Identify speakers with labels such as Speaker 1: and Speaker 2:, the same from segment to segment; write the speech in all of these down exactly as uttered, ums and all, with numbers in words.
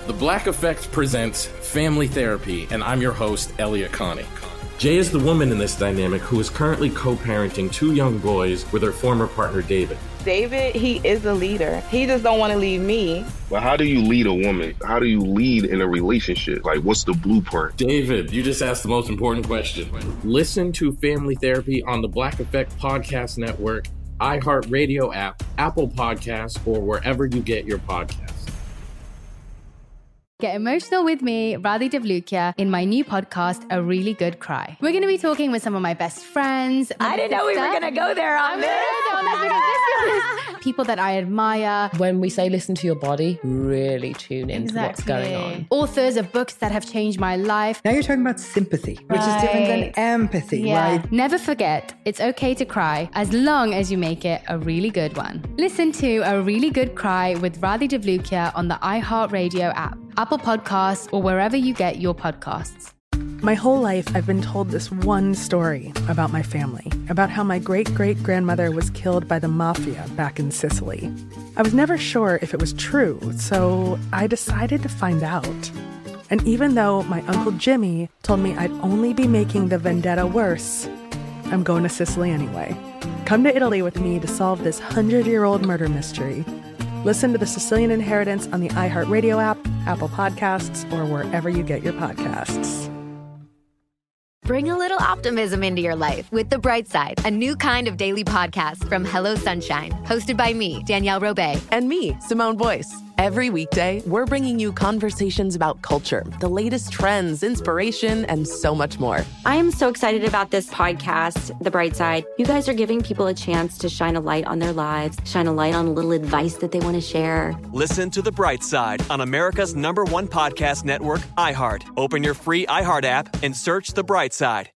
Speaker 1: The Black Effect presents Family Therapy, and I'm your host, Elliot Connie. Jay is the woman in this dynamic who is currently co-parenting two young boys with her former partner, David.
Speaker 2: David, he is a leader. He just don't want to leave me.
Speaker 3: But how do you lead a woman? How do you lead in a relationship? Like, what's the blueprint?
Speaker 1: David, you just asked the most important question. Listen to Family Therapy on the Black Effect Podcast Network, iHeartRadio app, Apple Podcasts, or wherever you get your podcasts.
Speaker 4: Get emotional with me, Radhi Devlukia, in my new podcast, A Really Good Cry. We're going to be talking with some of my best friends.
Speaker 5: I didn't know we were going to go there on this.
Speaker 4: People that I admire.
Speaker 6: When we say listen to your body, really tune into
Speaker 4: Exactly.
Speaker 6: what's going on.
Speaker 4: Authors of books that have changed my life.
Speaker 7: Now you're talking about sympathy, which
Speaker 4: Right.
Speaker 7: is different than empathy,
Speaker 4: Yeah.
Speaker 7: right?
Speaker 4: Never forget, it's okay to cry as long as you make it a really good one. Listen to A Really Good Cry with Radhi Devlukia on the iHeartRadio app, Apple Podcasts, or wherever you get your podcasts.
Speaker 8: My whole life, I've been told this one story about my family, about how my great-great-grandmother was killed by the mafia back in Sicily. I was never sure if it was true, so I decided to find out. And even though my Uncle Jimmy told me I'd only be making the vendetta worse, I'm going to Sicily anyway. Come to Italy with me to solve this hundred-year-old murder mystery. Listen to The Sicilian Inheritance on the iHeartRadio app, Apple Podcasts, or wherever you get your podcasts.
Speaker 5: Bring a little optimism into your life with The Bright Side, a new kind of daily podcast from Hello Sunshine, hosted by me, Danielle Robay.
Speaker 9: And me, Simone Boyce. Every weekday, we're bringing you conversations about culture, the latest trends, inspiration, and so much more.
Speaker 10: I am so excited about this podcast, The Bright Side. You guys are giving people a chance to shine a light on their lives, shine a light on a little advice that they want to share.
Speaker 11: Listen to The Bright Side on America's number one podcast network, iHeart. Open your free iHeart app and search The Bright Side.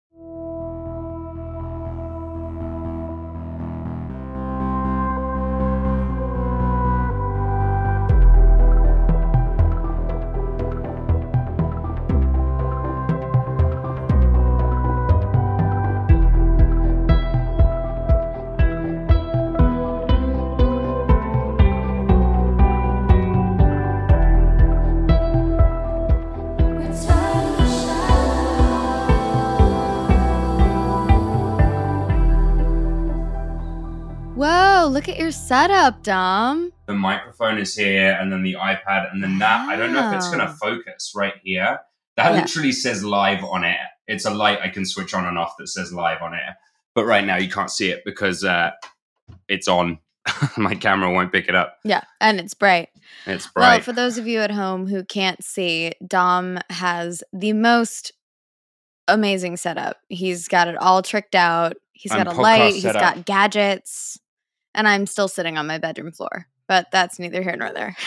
Speaker 4: Whoa, look at your setup, Dom.
Speaker 12: The microphone is here, and then the iPad, and then that. I don't know if it's going to focus right here. That
Speaker 4: Yeah.
Speaker 12: literally says live on air. It's a light I can switch on and off that says live on air. But right now you can't see it because uh, it's on. My camera won't pick it up.
Speaker 13: Yeah, and it's bright.
Speaker 12: It's bright.
Speaker 13: Well, for those of you at home who can't see, Dom has the most amazing setup. He's got it all tricked out. He's
Speaker 12: I'm
Speaker 13: got a
Speaker 12: podcast
Speaker 13: light. He's
Speaker 12: setup.
Speaker 13: got gadgets. And I'm still sitting on my bedroom floor. But that's neither here nor there.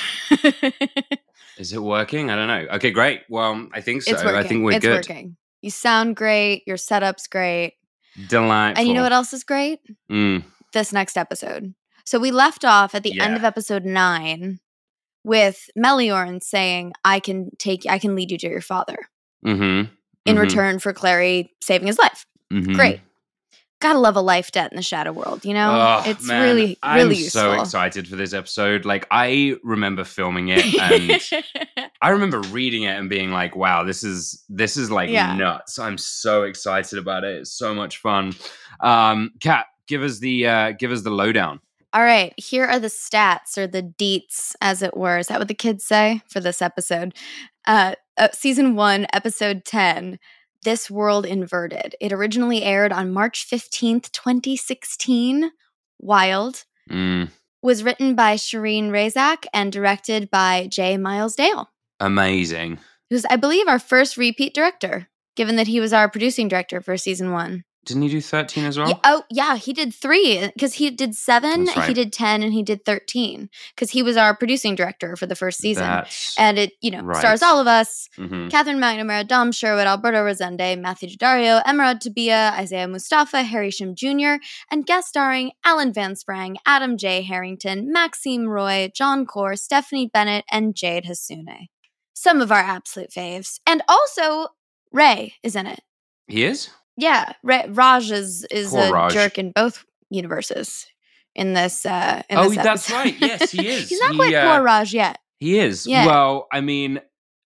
Speaker 12: Is it working? I don't know. Okay, great. Well, I think so.
Speaker 13: It's working.
Speaker 12: I think we're
Speaker 13: it's
Speaker 12: good.
Speaker 13: working. You sound great. Your setup's great.
Speaker 12: Delightful.
Speaker 13: And you know what else is great?
Speaker 12: Mm.
Speaker 13: This next episode. So we left off at the end
Speaker 12: Yeah.
Speaker 13: of episode nine with Meliorn saying, I can take I can lead you to your father
Speaker 12: Mm-hmm.
Speaker 13: in
Speaker 12: Mhm.
Speaker 13: return for Clary saving his life.
Speaker 12: Mhm.
Speaker 13: Great. Gotta love a life debt in the Shadow World, you know?
Speaker 12: Oh,
Speaker 13: it's
Speaker 12: man.
Speaker 13: really,
Speaker 12: I'm
Speaker 13: really useful.
Speaker 12: so excited for this episode. Like, I remember filming it, and I remember reading it and being like, "Wow, this is this is like
Speaker 13: Yeah.
Speaker 12: nuts!" I'm so excited about it. It's so much fun. Um, Kat, give us the uh, give us the lowdown.
Speaker 13: All right, here are the stats or the deets, as it were. Is that what the kids say for this episode? Uh, uh, season one, episode ten, This World Inverted. It originally aired on March fifteenth, twenty sixteen. Wild.
Speaker 12: Mm,
Speaker 13: Was written by Shireen Razak and directed by J. Miles Dale,
Speaker 12: amazing.
Speaker 13: who's, I believe, our first repeat director, given that he was our producing director for season one.
Speaker 12: Didn't you do thirteen as well?
Speaker 13: Yeah, oh, yeah, he did three because he did seven,
Speaker 12: That's right.
Speaker 13: he did ten, and he did thirteen because he was our producing director for the first season.
Speaker 12: That's
Speaker 13: and it, you know,
Speaker 12: right.
Speaker 13: stars all of us.
Speaker 12: Mhm.
Speaker 13: Catherine McNamara, Dom Sherwood, Alberto Rosende, Matthew Daddario, Emerald Tabia, Isaiah Mustafa, Harry Shim Junior, and guest starring Alan Van Sprang, Adam J. Harrington, Maxime Roy, John Core, Stephanie Bennett, and Jade Hasune. Some of our absolute faves. And also, Ray is in it.
Speaker 12: He is?
Speaker 13: Yeah, Ra- Raj is, is
Speaker 12: Poor
Speaker 13: a
Speaker 12: Raj.
Speaker 13: jerk in both universes in this. Uh, in
Speaker 12: Oh,
Speaker 13: this
Speaker 12: that's
Speaker 13: episode.
Speaker 12: right. Yes, he is.
Speaker 13: He's not
Speaker 12: He,
Speaker 13: quite
Speaker 12: uh,
Speaker 13: poor Raj yet.
Speaker 12: He is.
Speaker 13: Yeah.
Speaker 12: Well, I mean,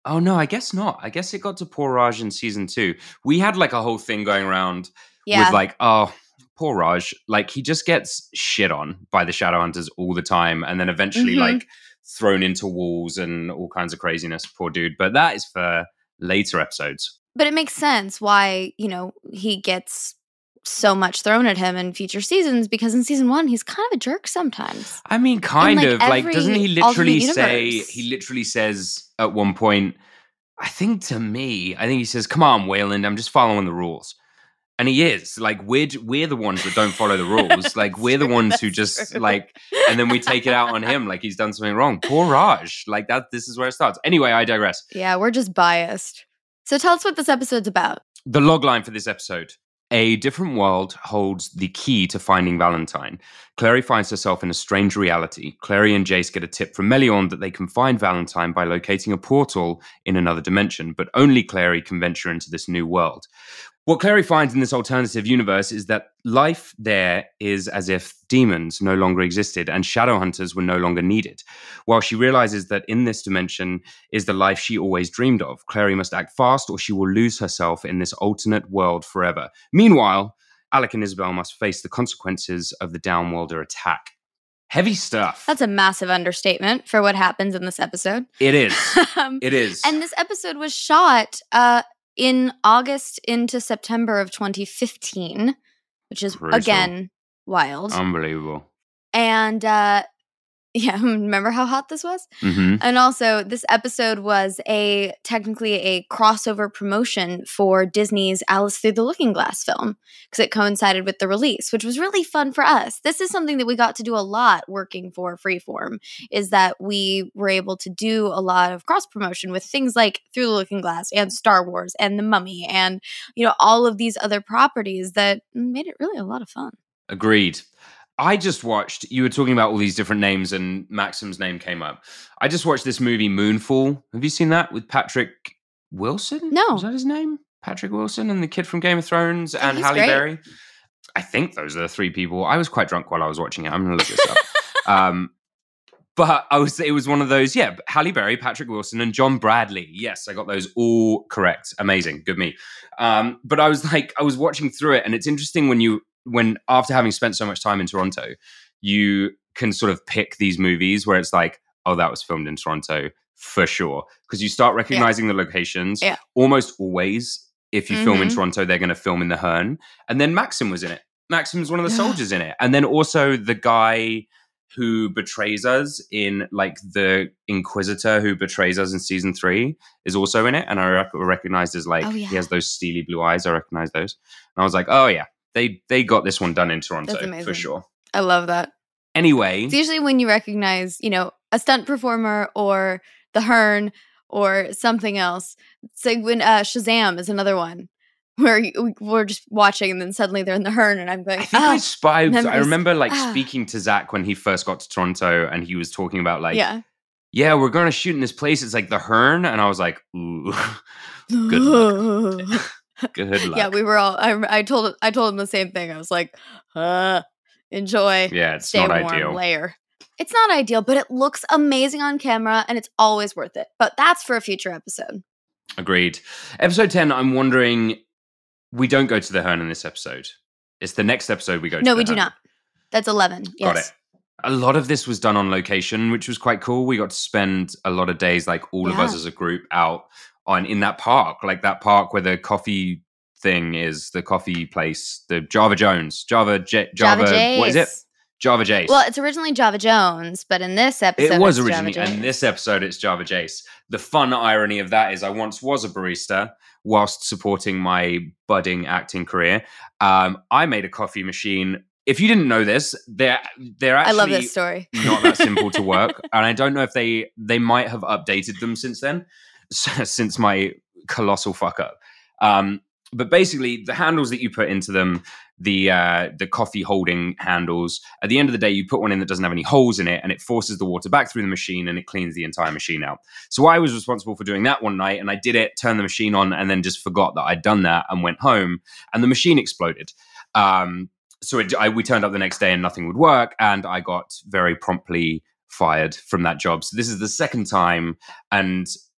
Speaker 12: Oh, no, I guess not. I guess it got to poor Raj in season two. We had like a whole thing going around
Speaker 13: Yeah.
Speaker 12: with like, oh, poor Raj. Like he just gets shit on by the Shadowhunters all the time. And then eventually
Speaker 13: Mhm.
Speaker 12: like thrown into walls and all kinds of craziness. Poor dude. But that is for later episodes.
Speaker 13: But it makes sense why, you know, he gets so much thrown at him in future seasons, because in season one, he's kind of a jerk sometimes.
Speaker 12: I mean, kind
Speaker 13: like,
Speaker 12: of. Like,
Speaker 13: every
Speaker 12: doesn't he literally
Speaker 13: alternate
Speaker 12: say,
Speaker 13: universe.
Speaker 12: he literally says at one point, I think to me, I think he says, come on, Wayland, I'm just following the rules. And he is. Like, we're, we're the ones that don't follow the rules. Like, we're the ones who just, like, and then we take it out on him like he's done something wrong. Poor Raj. Like, that. This is where it starts. Anyway, I digress.
Speaker 13: Yeah, we're just biased. So tell us what this episode's about.
Speaker 12: The logline for this episode. A different world holds the key to finding Valentine. Clary finds herself in a strange reality. Clary and Jace get a tip from Meliorn that they can find Valentine by locating a portal in another dimension, but only Clary can venture into this new world. What Clary finds in this alternative universe is that life there is as if demons no longer existed and Shadowhunters were no longer needed. While she realizes that in this dimension is the life she always dreamed of, Clary must act fast or she will lose herself in this alternate world forever. Meanwhile, Alec and Isabel must face the consequences of the Downworlder attack. Heavy stuff.
Speaker 13: That's a massive understatement for what happens in this episode.
Speaker 12: It is.
Speaker 13: Um,
Speaker 12: It is.
Speaker 13: And this episode was shot uh, in August into September of twenty fifteen, which is,
Speaker 12: Brutal.
Speaker 13: again, wild.
Speaker 12: Unbelievable.
Speaker 13: And uh, yeah, remember how hot this was?
Speaker 12: Mm-hmm.
Speaker 13: And also, this episode was a technically a crossover promotion for Disney's Alice Through the Looking Glass film, because it coincided with the release, which was really fun for us. This is something that we got to do a lot working for Freeform, is that we were able to do a lot of cross promotion with things like Through the Looking Glass and Star Wars and The Mummy and, you know, all of these other properties that made it really a lot of fun.
Speaker 12: Agreed. I just watched, you were talking about all these different names and Maxim's name came up. I just watched this movie, Moonfall. Have you seen that with Patrick Wilson?
Speaker 13: No.
Speaker 12: Is that his name? Patrick Wilson and the kid from Game of Thrones and
Speaker 13: he's
Speaker 12: Halle
Speaker 13: great.
Speaker 12: Berry? I think those are the three people. I was quite drunk while I was watching it. I'm going to look this up. um, but I was, it was one of those, yeah, Halle Berry, Patrick Wilson, and John Bradley. Yes, I got those all correct. Amazing. Good me. Um, but I was like, I was watching through it, and it's interesting when you, when after having spent so much time in Toronto, you can sort of pick these movies where it's like, oh, that was filmed in Toronto for sure. Because you start recognizing yeah. the locations.
Speaker 13: Yeah.
Speaker 12: Almost always, if you mm-hmm. film in Toronto, they're going to film in the Hearn. And then Maxim was in it. Maxim's one of the soldiers in it. And then also the guy who betrays us in, like, the Inquisitor who betrays us in season three is also in it. And I rec- recognized as, like, oh, yeah. he has those steely blue eyes. I recognize those. And I was like, oh, yeah. They they got this one done in Toronto for sure.
Speaker 13: I love that.
Speaker 12: Anyway.
Speaker 13: It's usually when you recognize, you know, a stunt performer or the Hearn or something else. It's like when uh, Shazam is another one where you, we're just watching and then suddenly they're in the Hearn and I'm going,
Speaker 12: I think
Speaker 13: ah.
Speaker 12: I spied. I remember like
Speaker 13: ah.
Speaker 12: speaking to Zach when he first got to Toronto and he was talking about like,
Speaker 13: yeah,
Speaker 12: yeah we're going to shoot in this place. It's like the Hearn. And I was like, ooh, good luck. Good luck.
Speaker 13: Yeah, we were all. I, I told. I told him the same thing. I was like, uh, "Enjoy."
Speaker 12: Yeah, it's
Speaker 13: stay
Speaker 12: not
Speaker 13: warm,
Speaker 12: ideal.
Speaker 13: Layer. It's not ideal, but it looks amazing on camera, and it's always worth it. But that's for a future episode.
Speaker 12: Agreed. Episode ten. I'm wondering. We don't go to the Hearn in this episode. It's the next episode we go. to
Speaker 13: No,
Speaker 12: the
Speaker 13: we
Speaker 12: Hearn.
Speaker 13: do not. That's eleven. Yes.
Speaker 12: Got it. A lot of this was done on location, which was quite cool. We got to spend a lot of days, like all
Speaker 13: yeah.
Speaker 12: of us as a group, out on in that park, like that park where the coffee thing is, the coffee place, the Java Jones, Java J- Java,
Speaker 13: Java
Speaker 12: what is it? Java Jace.
Speaker 13: Well, it's originally Java Jones, but in this episode,
Speaker 12: it was
Speaker 13: it's
Speaker 12: originally,
Speaker 13: Java
Speaker 12: and in
Speaker 13: Jace.
Speaker 12: this episode, it's Java Jace. The fun irony of that is, I once was a barista whilst supporting my budding acting career. Um, I made a coffee machine. If you didn't know this, they're they're actually
Speaker 13: I love this story.
Speaker 12: not that simple to work, and I don't know if they they might have updated them since then, since my colossal fuck up. Um, but basically, the handles that you put into them, the uh, the coffee holding handles, at the end of the day, you put one in that doesn't have any holes in it, and it forces the water back through the machine, and it cleans the entire machine out. So I was responsible for doing that one night, and I did it, turned the machine on, and then just forgot that I'd done that, and went home, and the machine exploded. Um, so it, I, we turned up the next day, and nothing would work, and I got very promptly fired from that job. So this is the second time, and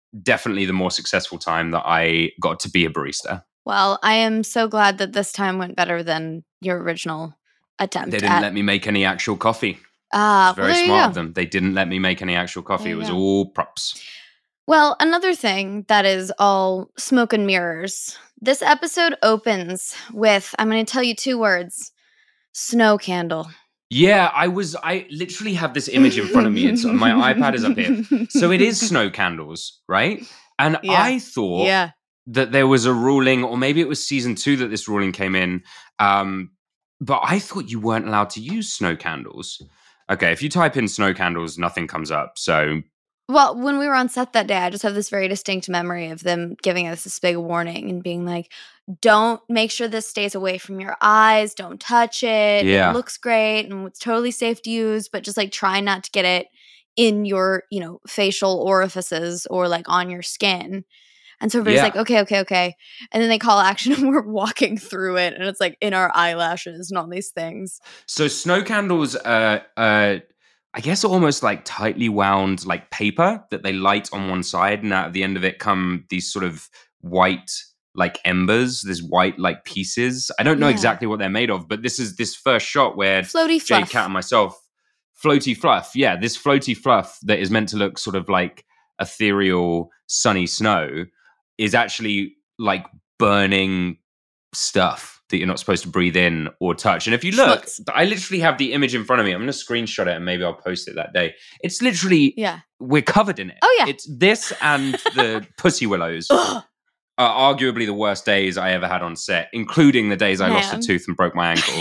Speaker 12: definitely the more successful time that I got to be a barista.
Speaker 13: Well, I am so glad that this time went better than your original attempt.
Speaker 12: They didn't
Speaker 13: at-
Speaker 12: let me make any actual coffee.
Speaker 13: Ah,
Speaker 12: Very
Speaker 13: well, there you
Speaker 12: smart
Speaker 13: go.
Speaker 12: of them. They didn't let me make any actual coffee.
Speaker 13: There
Speaker 12: It
Speaker 13: you
Speaker 12: was
Speaker 13: go.
Speaker 12: all props.
Speaker 13: Well, another thing that is all smoke and mirrors. This episode opens with, I'm going to tell you two words, snow candle.
Speaker 12: Yeah, I was, I literally have this image in front of me. It's my iPad is up here. So it is snow candles, right? And
Speaker 13: Yeah.
Speaker 12: I thought
Speaker 13: Yeah.
Speaker 12: that there was a ruling, or maybe it was season two that this ruling came in. Um, but I thought you weren't allowed to use snow candles. Okay, if you type in snow candles, nothing comes up. So
Speaker 13: Well, when we were on set that day, I just have this very distinct memory of them giving us this big warning and being like, don't make sure this stays away from your eyes. Don't touch it.
Speaker 12: Yeah.
Speaker 13: It looks great and it's totally safe to use, but just like try not to get it in your, you know, facial orifices or like on your skin. And so everybody's
Speaker 12: Yeah.
Speaker 13: like, okay, okay, okay. And then they call action and we're walking through it and it's like in our eyelashes and all these things.
Speaker 12: So snow candles, uh, uh, I guess almost like tightly wound like paper that they light on one side, and out at the end of it come these sort of white like embers, these white like pieces. I don't know
Speaker 13: Yeah.
Speaker 12: exactly what they're made of, but this is this first shot where
Speaker 13: Floaty
Speaker 12: Jade,
Speaker 13: fluff.
Speaker 12: Cat, and myself, floaty fluff. Yeah, this floaty fluff that is meant to look sort of like ethereal, sunny snow is actually like burning stuff that you're not supposed to breathe in or touch. And if you look,
Speaker 13: Schmutz.
Speaker 12: I literally have the image in front of me. I'm going to screenshot it and maybe I'll post it that day. It's literally,
Speaker 13: Yeah.
Speaker 12: we're covered in it.
Speaker 13: Oh, yeah.
Speaker 12: It's this and the Pussy Willows
Speaker 13: Ugh.
Speaker 12: are arguably the worst days I ever had on set, including the days I lost a
Speaker 13: Man.
Speaker 12: tooth and broke my ankle.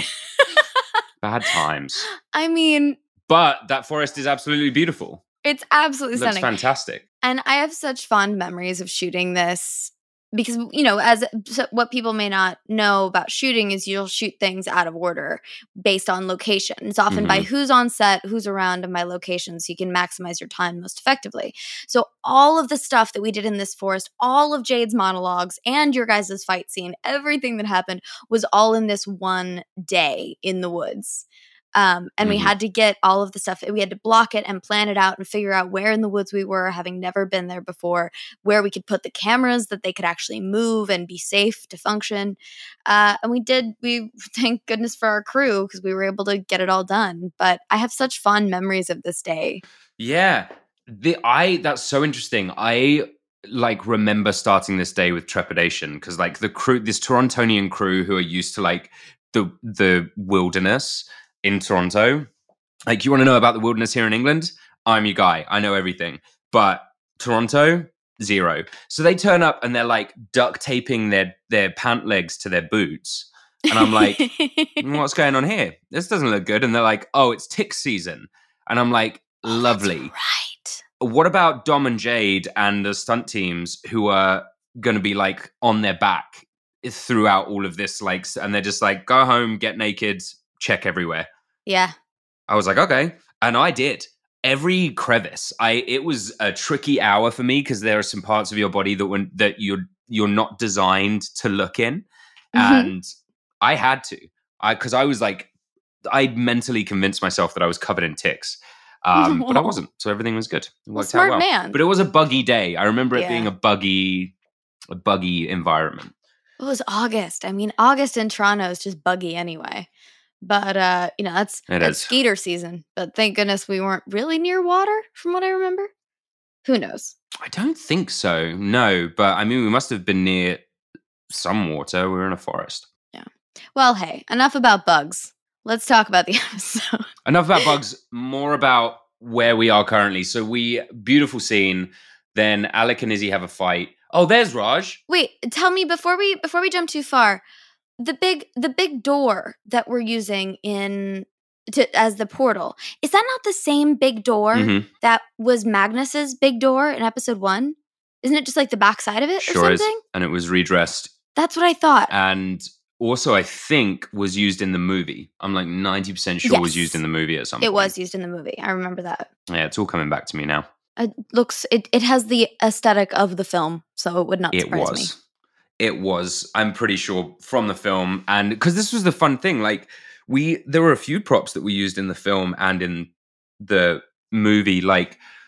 Speaker 12: Bad times.
Speaker 13: I mean,
Speaker 12: But that forest is absolutely beautiful.
Speaker 13: it's absolutely
Speaker 12: It looks
Speaker 13: stunning.
Speaker 12: fantastic.
Speaker 13: And I have such fond memories of shooting this because, you know, as so what people may not know about shooting is you'll shoot things out of order based on location. It's often by
Speaker 12: Mhm.
Speaker 13: who's on set, who's around, and by location, so you can maximize your time most effectively. So all of the stuff that we did in this forest, all of Jade's monologues and your guys' fight scene, everything that happened was all in this one day in the woods. Um, and we
Speaker 12: Mhm.
Speaker 13: had to get all of the stuff, we had to block it and plan it out and figure out where in the woods we were, having never been there before, where we could put the cameras that they could actually move and be safe to function. Uh, and we did, we thank goodness for our crew because we were able to get it all done. But I have such fond memories of this day.
Speaker 12: Yeah. The I that's so interesting. I like remember starting this day with trepidation because like the crew, this Torontonian crew who are used to like the the wilderness in Toronto. Like, you want to know about the wilderness here in England? I'm your guy. I know everything. But Toronto, zero. So they turn up and they're like duct taping their their pant legs to their boots. And I'm like, what's going on here? This doesn't look good. And they're like, oh, it's tick season. And I'm like, lovely.
Speaker 13: Right.
Speaker 12: What about Dom and Jade and the stunt teams who are going to be like on their back throughout all of this? Like, and they're just like, go home, get naked, check everywhere.
Speaker 13: Yeah.
Speaker 12: I was like, okay. And I did. Every crevice. I it was a tricky hour for me because there are some parts of your body that when that you're you're not designed to look in.
Speaker 13: Mhm.
Speaker 12: And I had to. I because I was like, I'd mentally convinced myself that I was covered in ticks. Um, but I wasn't. So everything was good. It
Speaker 13: Well,
Speaker 12: worked
Speaker 13: smart
Speaker 12: out well.
Speaker 13: man.
Speaker 12: But it was a buggy day. I remember it
Speaker 13: Yeah.
Speaker 12: being a buggy, a buggy environment.
Speaker 13: It was August. I mean, August in Toronto is just buggy anyway. But, uh, you know, that's,
Speaker 12: It
Speaker 13: that's
Speaker 12: is.
Speaker 13: skeeter season. But thank goodness we weren't really near water from what I remember. Who knows?
Speaker 12: I don't think so. No, but I mean, we must have been near some water. We were in a forest.
Speaker 13: Well, hey, enough about bugs. Let's talk about the episode.
Speaker 12: Enough about bugs, more about where we are currently. So we, beautiful scene. Then Alec and Izzy have a fight. Oh, there's Raj.
Speaker 13: Wait, tell me before we before we jump too far, the big the big door that we're using in to, as the portal, is that not the same big door
Speaker 12: Mhm.
Speaker 13: that was Magnus's big door in episode one? Isn't it just like the backside of it or
Speaker 12: Sure is.
Speaker 13: something?
Speaker 12: And it was redressed.
Speaker 13: That's what I thought.
Speaker 12: And also, I think, was used in the movie. I'm like ninety percent sure was
Speaker 13: Yes.
Speaker 12: used in the movie at some
Speaker 13: It
Speaker 12: point.
Speaker 13: was used in the movie. I remember that.
Speaker 12: Yeah, it's all coming back to me now.
Speaker 13: It looks it, it has the aesthetic of the film, so it would not
Speaker 12: It
Speaker 13: surprise
Speaker 12: was.
Speaker 13: me.
Speaker 12: It was. I'm pretty sure from the film, and because this was the fun thing. Like we, there were a few props that we used in the film and in the movie. Like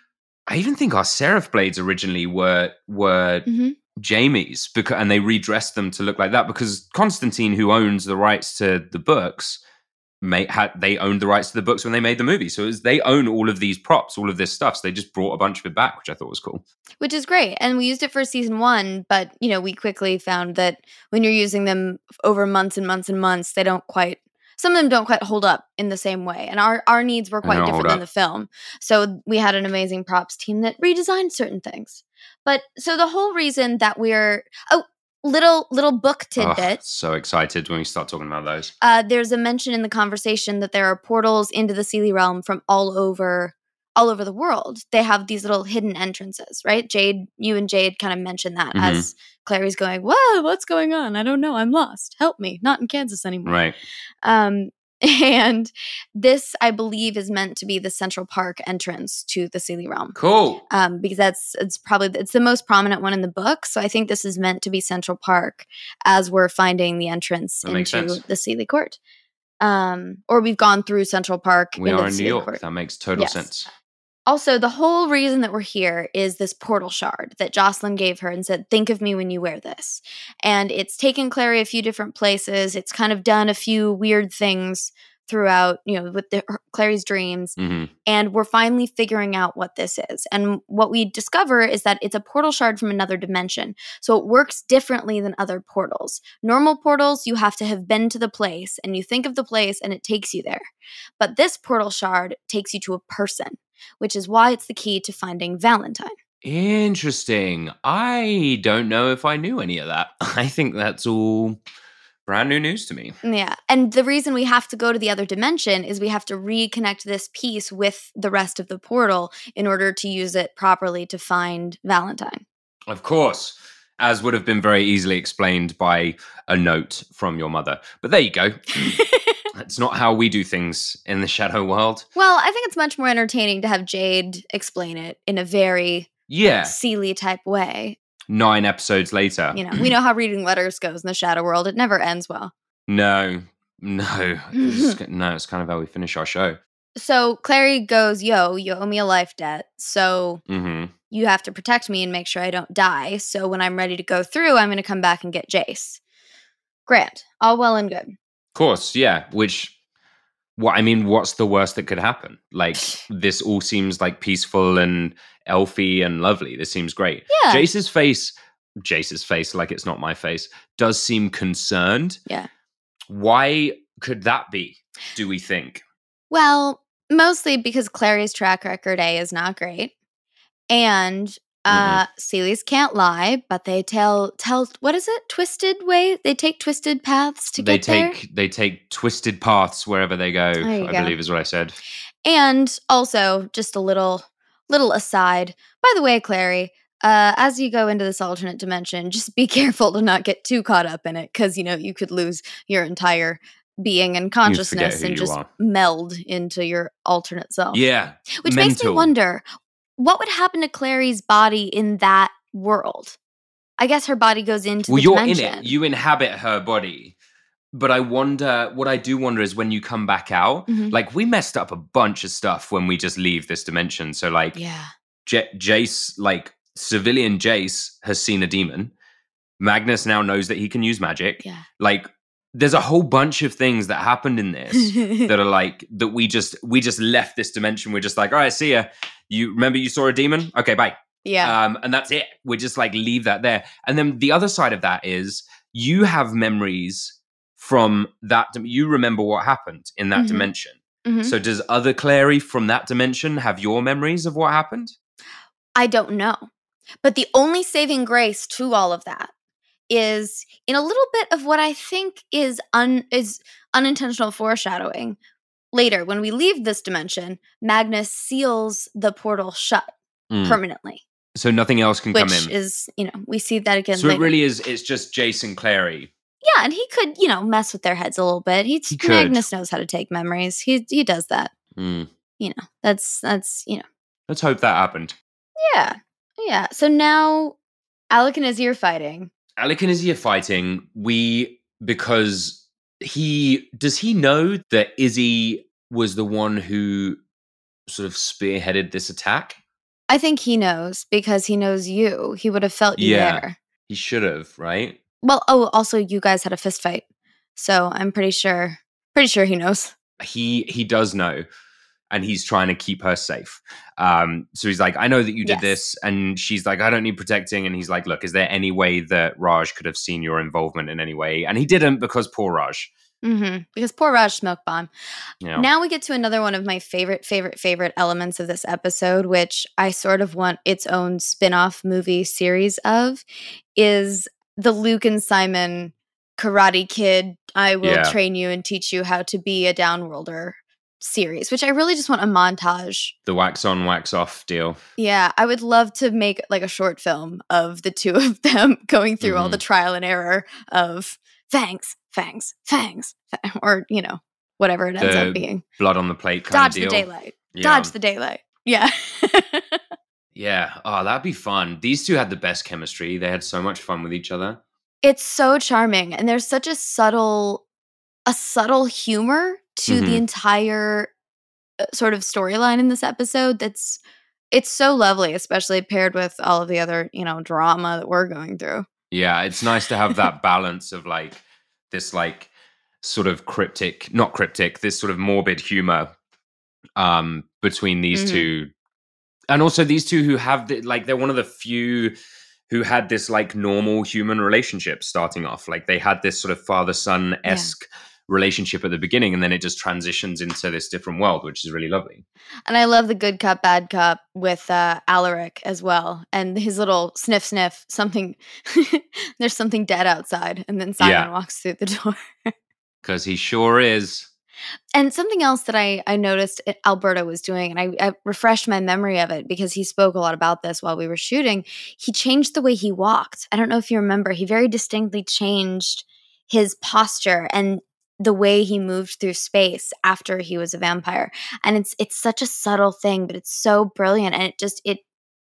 Speaker 12: I even think our Seraph blades originally were were
Speaker 13: Mm-hmm.
Speaker 12: Jaime's, because and they redressed them to look like that because Constantine, who owns the rights to the books, made, had they owned the rights to the books when they made the movie. So it was, they own all of these props, all of this stuff. So they just brought a bunch of it back, which I thought was cool.
Speaker 13: Which is great. And we used it for season one, but, you know, we quickly found that when you're using them over months and months and months, they don't quite, some of them don't quite hold up in the same way. And our, our needs were
Speaker 12: They
Speaker 13: quite
Speaker 12: don't
Speaker 13: different
Speaker 12: hold
Speaker 13: than the film. So we had an amazing props team that redesigned certain things. But so the whole reason that we're, oh, little, little book tidbit.
Speaker 12: Oh, so excited when we start talking about those.
Speaker 13: Uh, there's a mention in the conversation that there are portals into the Seelie realm from all over all over the world. They have these little hidden entrances, right? Jade, you and Jade kind of mentioned that
Speaker 12: Mhm.
Speaker 13: as Clary's going, whoa, what's going on? I don't know. I'm lost. Help me. Not in Kansas anymore.
Speaker 12: Right.
Speaker 13: Um, and this, I believe, is meant to be the Central Park entrance to the Seelie realm.
Speaker 12: Cool.
Speaker 13: Um, because that's it's probably it's the most prominent one in the book. So I think this is meant to be Central Park as we're finding the entrance
Speaker 12: That makes
Speaker 13: into
Speaker 12: sense.
Speaker 13: the Seelie Court. Um, or we've gone through Central Park.
Speaker 12: We
Speaker 13: into
Speaker 12: are
Speaker 13: the
Speaker 12: in New
Speaker 13: Seelie
Speaker 12: York.
Speaker 13: Court.
Speaker 12: That makes total
Speaker 13: Yes.
Speaker 12: sense.
Speaker 13: Also, the whole reason that we're here is this portal shard that Jocelyn gave her and said, think of me when you wear this. And it's taken Clary a few different places. It's kind of done a few weird things throughout, you know, with the, her, Clary's dreams.
Speaker 12: hmm
Speaker 13: And we're finally figuring out what this is. And what we discover is that it's a portal shard from another dimension. So it works differently than other portals. Normal portals, you have to have been to the place and you think of the place and it takes you there. But this portal shard takes you to a person, which is why it's the key to finding Valentine.
Speaker 12: Interesting. I don't know if I knew any of that. I think that's all brand new news to me.
Speaker 13: Yeah. And the reason we have to go to the other dimension is we have to reconnect this piece with the rest of the portal in order to use it properly to find Valentine.
Speaker 12: Of course, as would have been very easily explained by a note from your mother. But there you go. That's not how we do things in the shadow world.
Speaker 13: Well, I think it's much more entertaining to have Jade explain it in a very
Speaker 12: Yeah.
Speaker 13: Seelie type way.
Speaker 12: Nine episodes later.
Speaker 13: You know, we know how reading letters goes in the shadow world. It never ends well.
Speaker 12: No, no. It's, no, it's kind of how we finish our show.
Speaker 13: So Clary goes, yo, you owe me a life debt. So
Speaker 12: hmm
Speaker 13: you have to protect me and make sure I don't die. So when I'm ready to go through, I'm going to come back and get Jace. Grant, all well and good.
Speaker 12: Of course, yeah. Which, what I mean, what's the worst that could happen? Like, this all seems like peaceful and elfy and lovely. This seems great.
Speaker 13: Yeah.
Speaker 12: Jace's face, Jace's face, like it's not my face, does seem concerned.
Speaker 13: Yeah.
Speaker 12: Why could that be, do we think?
Speaker 13: Well, mostly because Clary's track record A is not great. And uh Sealies can't lie, but they tell tell what is it? Twisted way? They take twisted paths to
Speaker 12: They
Speaker 13: get there.
Speaker 12: take they take twisted paths wherever they go,
Speaker 13: There you
Speaker 12: I
Speaker 13: go.
Speaker 12: believe is what I said.
Speaker 13: And also, just a little little aside. By the way, Clary, uh, as you go into this alternate dimension, just be careful to not get too caught up in it, because you know you could lose your entire being and consciousness
Speaker 12: who
Speaker 13: and
Speaker 12: you
Speaker 13: just
Speaker 12: are.
Speaker 13: meld into your alternate self.
Speaker 12: Yeah.
Speaker 13: Which makes me
Speaker 12: mental.
Speaker 13: wonder, what would happen to Clary's body in that world? I guess her body goes into
Speaker 12: Well,
Speaker 13: the
Speaker 12: you're
Speaker 13: dimension.
Speaker 12: in it. You inhabit her body. But I wonder, what I do wonder is when you come back out,
Speaker 13: Mhm.
Speaker 12: like we messed up a bunch of stuff when we just leave this dimension. So like
Speaker 13: Yeah.
Speaker 12: J- Jace, like civilian Jace has seen a demon. Magnus now knows that he can use magic.
Speaker 13: Yeah.
Speaker 12: Like there's a whole bunch of things that happened in this that are like, that we just, we just left this dimension. We're just like, all right, see ya. You remember you saw a demon? Okay, bye.
Speaker 13: Yeah.
Speaker 12: Um, and that's it. We just like leave that there. And then the other side of that is you have memories from that. You remember what happened in that
Speaker 13: Mhm.
Speaker 12: dimension.
Speaker 13: Mhm.
Speaker 12: So does other Clary from that dimension have your memories of what happened?
Speaker 13: I don't know. But the only saving grace to all of that is in a little bit of what I think is un is unintentional foreshadowing. Later, when we leave this dimension, Magnus seals the portal shut
Speaker 12: Mm.
Speaker 13: permanently.
Speaker 12: So nothing else can
Speaker 13: Which
Speaker 12: come in.
Speaker 13: is, you know, we see that again
Speaker 12: So
Speaker 13: later.
Speaker 12: it really is, it's just Jason Clary.
Speaker 13: Yeah, and he could, you know, mess with their heads a little bit. He,
Speaker 12: He could.
Speaker 13: Magnus knows how to take memories. He he does that.
Speaker 12: Mm.
Speaker 13: You know, that's that's you know.
Speaker 12: Let's hope that happened.
Speaker 13: Yeah, yeah. So now Alec and Izzy are fighting.
Speaker 12: Alec and Izzy are fighting. We, because he, does he know that Izzy was the one who sort of spearheaded this attack?
Speaker 13: I think he knows because he knows you. He would have felt you
Speaker 12: Yeah.
Speaker 13: there.
Speaker 12: He should have, right?
Speaker 13: Well, oh, also you guys had a fist fight. So I'm pretty sure, pretty sure he knows.
Speaker 12: He he does know, and he's trying to keep her safe. Um, so he's like, I know that you did
Speaker 13: Yes.
Speaker 12: this. And she's like, I don't need protecting. And he's like, look, is there any way that Raj could have seen your involvement in any way? And he didn't, because poor Raj.
Speaker 13: Mm-hmm. Because poor Raj smoke bomb.
Speaker 12: Yeah.
Speaker 13: Now we get to another one of my favorite, favorite, favorite elements of this episode, which I sort of want its own spin-off movie series of, is the Luke and Simon Karate Kid, I will
Speaker 12: Yeah.
Speaker 13: train you and teach you how to be a downworlder series, which I really just want a montage.
Speaker 12: The wax on, wax off deal.
Speaker 13: Yeah, I would love to make like a short film of the two of them going through all
Speaker 12: Mhm.
Speaker 13: the trial and error of fangs, fangs, fangs, fa- or, you know, whatever it ends
Speaker 12: The
Speaker 13: up being.
Speaker 12: blood on the plate kind
Speaker 13: Dodge
Speaker 12: of
Speaker 13: the
Speaker 12: deal.
Speaker 13: daylight.
Speaker 12: Yeah.
Speaker 13: Dodge the daylight. Yeah.
Speaker 12: Yeah. Oh, that'd be fun. These two had the best chemistry. They had so much fun with each other.
Speaker 13: It's so charming, and there's such a subtle a subtle humor to the
Speaker 12: Mhm.
Speaker 13: entire uh, sort of storyline in this episode that's it's so lovely, especially paired with all of the other, you know, drama that we're going through.
Speaker 12: Yeah, it's nice to have that balance of like this like sort of cryptic, not cryptic, this sort of morbid humor um between these
Speaker 13: Mhm.
Speaker 12: two. And also these two who have the, like they're one of the few who had this like normal human relationship starting off. Like they had this sort of father-son-esque relationship at the beginning, and then it just transitions into this different world, which is really lovely.
Speaker 13: And I love the good cop, bad cop with uh, Alaric as well. And his little sniff, sniff, something, there's something dead outside. And then Simon
Speaker 12: Yeah.
Speaker 13: walks through the door.
Speaker 12: Because he sure is.
Speaker 13: And something else that I, I noticed it- Alberto was doing, and I, I refreshed my memory of it because he spoke a lot about this while we were shooting. He changed the way he walked. I don't know if you remember. He very distinctly changed his posture and the way he moved through space after he was a vampire. And it's it's such a subtle thing, but it's so brilliant, and it just it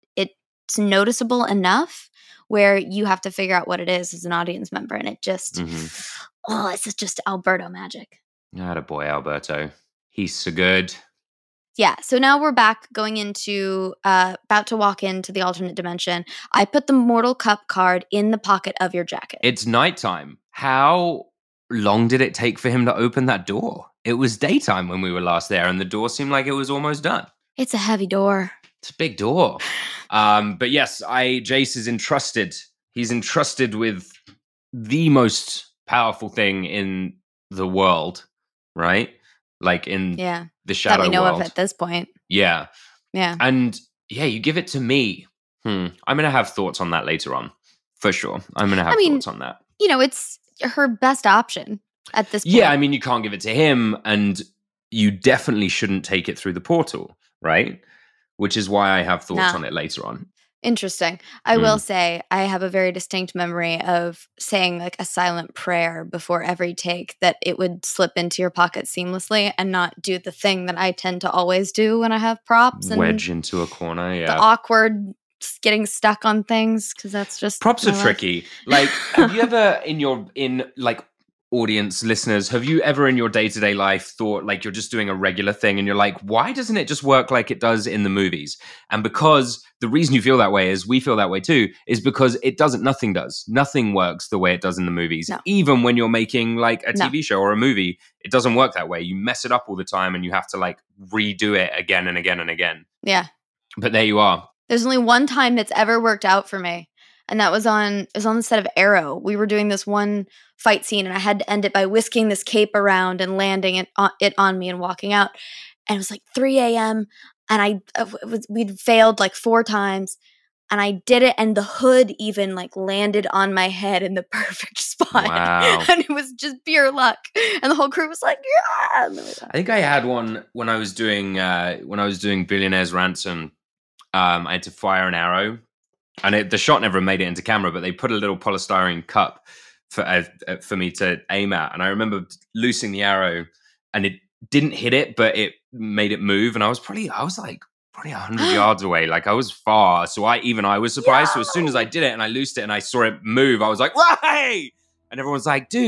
Speaker 13: it's noticeable enough where you have to figure out what it is as an audience member, and it just
Speaker 12: Mhm.
Speaker 13: oh, it's just Alberto magic.
Speaker 12: Attaboy, Alberto. He's so good.
Speaker 13: Yeah, so now we're back going into, uh, about to walk into the alternate dimension. I put the Mortal Cup card in the pocket of your jacket.
Speaker 12: It's nighttime. How long did it take for him to open that door? It was daytime when we were last there, and the door seemed like it was almost done.
Speaker 13: It's a heavy door.
Speaker 12: It's a big door. Um, but yes, I Jace is entrusted. He's entrusted with the most powerful thing in the world, right? Like in
Speaker 13: Yeah.
Speaker 12: the shadow
Speaker 13: That we know
Speaker 12: world.
Speaker 13: of at this point.
Speaker 12: Yeah.
Speaker 13: Yeah.
Speaker 12: And yeah, you give it to me. Hmm. I'm going to have thoughts on that later on. For sure. I'm going to have
Speaker 13: I mean,
Speaker 12: thoughts on that.
Speaker 13: You know, it's her best option at this point.
Speaker 12: Yeah, I mean, you can't give it to him, and you definitely shouldn't take it through the portal, right? Which is why I have thoughts
Speaker 13: Nah.
Speaker 12: on it later on.
Speaker 13: Interesting. I will
Speaker 12: Mm.
Speaker 13: say I have a very distinct memory of saying like a silent prayer before every take that it would slip into your pocket seamlessly and not do the thing that I tend to always do when I have props and
Speaker 12: Wedge into a corner,
Speaker 13: the
Speaker 12: yeah.
Speaker 13: awkward s- getting stuck on things because that's just
Speaker 12: Props
Speaker 13: my
Speaker 12: are
Speaker 13: life.
Speaker 12: tricky. Like, have you ever in your in like audience listeners, have you ever in your day-to-day life thought like you're just doing a regular thing and you're like, why doesn't it just work like it does in the movies? And because the reason you feel that way is we feel that way too, is because it doesn't, nothing does. Nothing works the way it does in the movies.
Speaker 13: No.
Speaker 12: Even when you're making like a
Speaker 13: No.
Speaker 12: T V show or a movie, it doesn't work that way. You mess it up all the time and you have to like redo it again and again and again.
Speaker 13: Yeah.
Speaker 12: But there you are.
Speaker 13: There's only one time that's ever worked out for me. And that was on it was on the set of Arrow. We were doing this one fight scene and I had to end it by whisking this cape around and landing it on, it on me and walking out. And it was like three a.m. and I it was, we'd failed like four times and I did it and the hood even like landed on my head in the perfect spot.
Speaker 12: Wow.
Speaker 13: And it was just pure luck. And the whole crew was like, yeah. And then we
Speaker 12: I think I had one when I was doing uh, when I was doing Billionaire's Ransom. Um, I had to fire an arrow, and it, the shot never made it into camera. But they put a little polystyrene cup for uh, uh, for me to aim at, and I remember loosing the arrow, and it didn't hit it, but it made it move, and I was probably I was like probably a hundred yards away, like I was far. So I even I was surprised. So as soon as I did it and I loosed it and I saw it move, I was like, "Why!" And everyone's like, "Dude,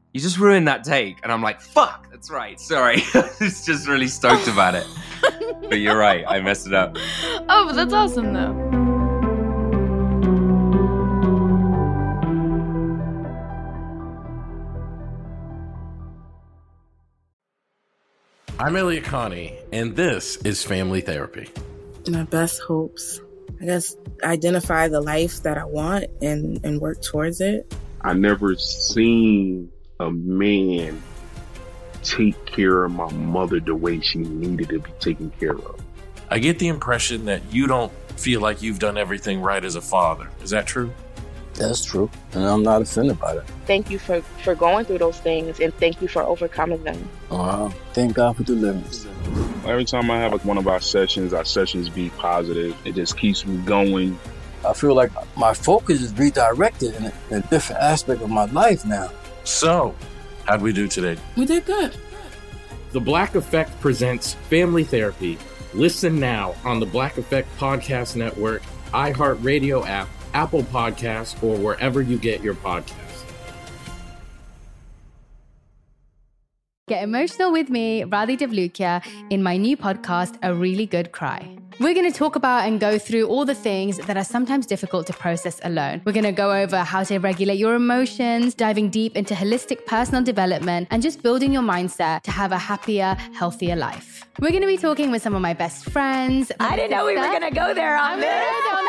Speaker 12: You just ruined that take. And I'm like, fuck, that's right. Sorry. I was just really stoked about it. But you're right. I messed it up.
Speaker 13: Oh, but that's awesome, though.
Speaker 1: I'm Elliot Connie, and this is Family Therapy.
Speaker 14: My best hopes, I guess, identify the life that I want and, and work towards it.
Speaker 3: I never seen a man take care of my mother the way she needed to be taken care of.
Speaker 1: I get the impression that you don't feel like you've done everything right as a father. Is that true?
Speaker 15: That's true, and I'm not offended by that.
Speaker 2: Thank you for, for going through those things, and thank you for overcoming them.
Speaker 15: Wow. Thank God for deliverance.
Speaker 3: Every time I have like one of our sessions, our sessions be positive. It just keeps me going.
Speaker 15: I feel like my focus is redirected in a, in a different aspect of my life now.
Speaker 1: So, how'd we do today?
Speaker 14: We did good.
Speaker 1: The Black Effect presents Family Therapy. Listen now on the Black Effect Podcast Network, iHeartRadio app, Apple Podcasts, or wherever you get your podcasts.
Speaker 4: Get emotional with me, Radhi Devlukia, in my new podcast, A Really Good Cry. We're going to talk about and go through all the things that are sometimes difficult to process alone. We're going to go over how to regulate your emotions, diving deep into holistic personal development, and just building your mindset to have a happier, healthier life. We're going to be talking with some of my best friends.
Speaker 10: I didn't know we were going to go there on this.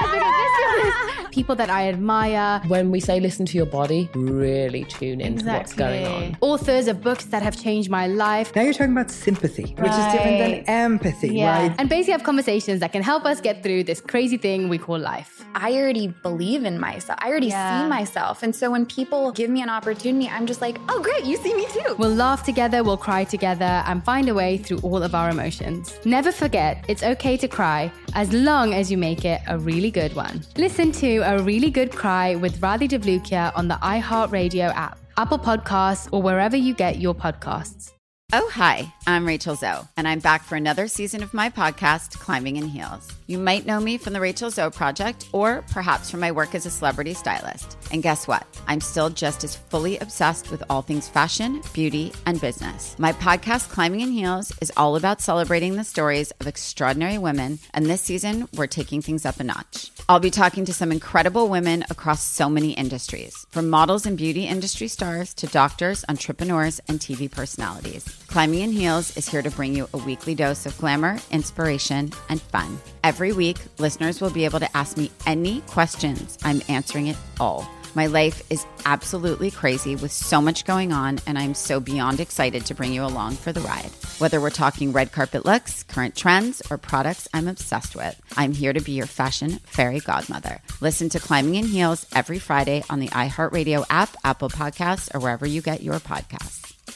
Speaker 4: People that I admire.
Speaker 6: When we say listen to your body, really tune into
Speaker 4: Exactly.
Speaker 6: what's going on.
Speaker 4: Authors of books that have changed my life.
Speaker 7: Now you're talking about sympathy, which is different than empathy,
Speaker 4: Yeah.
Speaker 7: right?
Speaker 4: And basically have conversations that can help us get through this crazy thing we call life.
Speaker 16: I already believe in myself. I already
Speaker 4: Yeah.
Speaker 16: see myself. And so when people give me an opportunity, I'm just like, oh, great, you see me too.
Speaker 4: We'll laugh together, we'll cry together, and find a way through all of our emotions. Never forget, it's okay to cry, as long as you make it a really good one. Listen to A Really Good Cry with Radhi Devlukia on the iHeartRadio app, Apple Podcasts, or wherever you get your podcasts.
Speaker 17: Oh, hi, I'm Rachel Zoe, and I'm back for another season of my podcast, Climbing in Heels. You might know me from the Rachel Zoe Project, or perhaps from my work as a celebrity stylist. And guess what? I'm still just as fully obsessed with all things fashion, beauty, and business. My podcast, Climbing in Heels, is all about celebrating the stories of extraordinary women, and this season, we're taking things up a notch. I'll be talking to some incredible women across so many industries, from models and beauty industry stars to doctors, entrepreneurs, and T V personalities. Climbing in Heels is here to bring you a weekly dose of glamour, inspiration, and fun. Every week, listeners will be able to ask me any questions. I'm answering it all. My life is absolutely crazy with so much going on, and I'm so beyond excited to bring you along for the ride. Whether we're talking red carpet looks, current trends, or products I'm obsessed with, I'm here to be your fashion fairy godmother. Listen to Climbing in Heels every Friday on the iHeartRadio app, Apple Podcasts, or wherever you get your podcasts.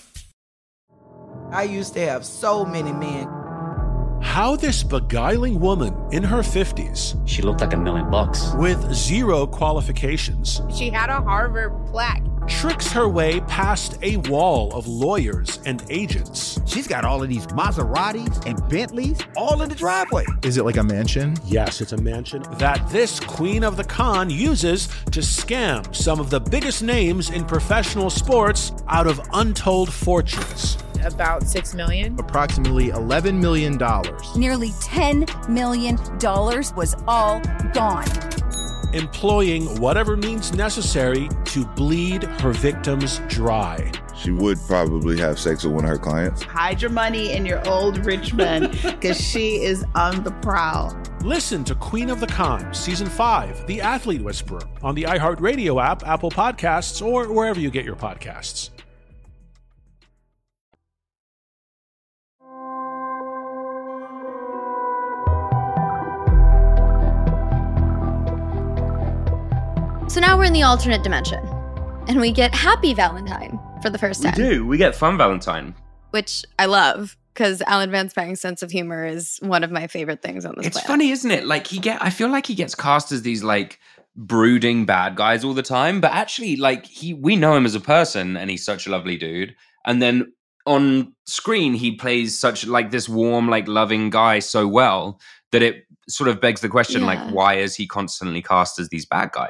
Speaker 18: I used to have so many men.
Speaker 19: How this beguiling woman in her fifties,
Speaker 20: she looked like a million bucks,
Speaker 19: with zero qualifications,
Speaker 21: she had a Harvard plaque,
Speaker 19: tricks her way past a wall of lawyers and agents.
Speaker 22: She's got all of these Maseratis and Bentleys all in the driveway.
Speaker 23: Is it like a mansion?
Speaker 19: Yes, it's a mansion that this queen of the con uses to scam some of the biggest names in professional sports out of untold fortunes.
Speaker 21: About six million.
Speaker 23: Approximately eleven million dollars.
Speaker 24: Nearly ten million dollars was all gone.
Speaker 19: Employing whatever means necessary to bleed her victims dry.
Speaker 25: She would probably have sex with one of her clients.
Speaker 21: Hide your money in your old rich man, because she is on the prowl.
Speaker 19: Listen to Queen of the Con, Season five, The Athlete Whisperer, on the iHeartRadio app, Apple Podcasts, or wherever you get your podcasts.
Speaker 13: So now we're in the alternate dimension, and we get Happy Valentine for the first time.
Speaker 12: We do. We get Fun Valentine.
Speaker 13: Which I love, because Alan Van Spang's sense of humor is one of my favorite things on this
Speaker 12: It's
Speaker 13: planet.
Speaker 12: funny, isn't it? Like, he get. I feel like he gets cast as these, like, brooding bad guys all the time, but actually, like, he we know him as a person, and he's such a lovely dude. And then on screen, he plays such, like, this warm, like, loving guy so well that it sort of begs the question,
Speaker 13: Yeah.
Speaker 12: like, why is he constantly cast as these bad guys?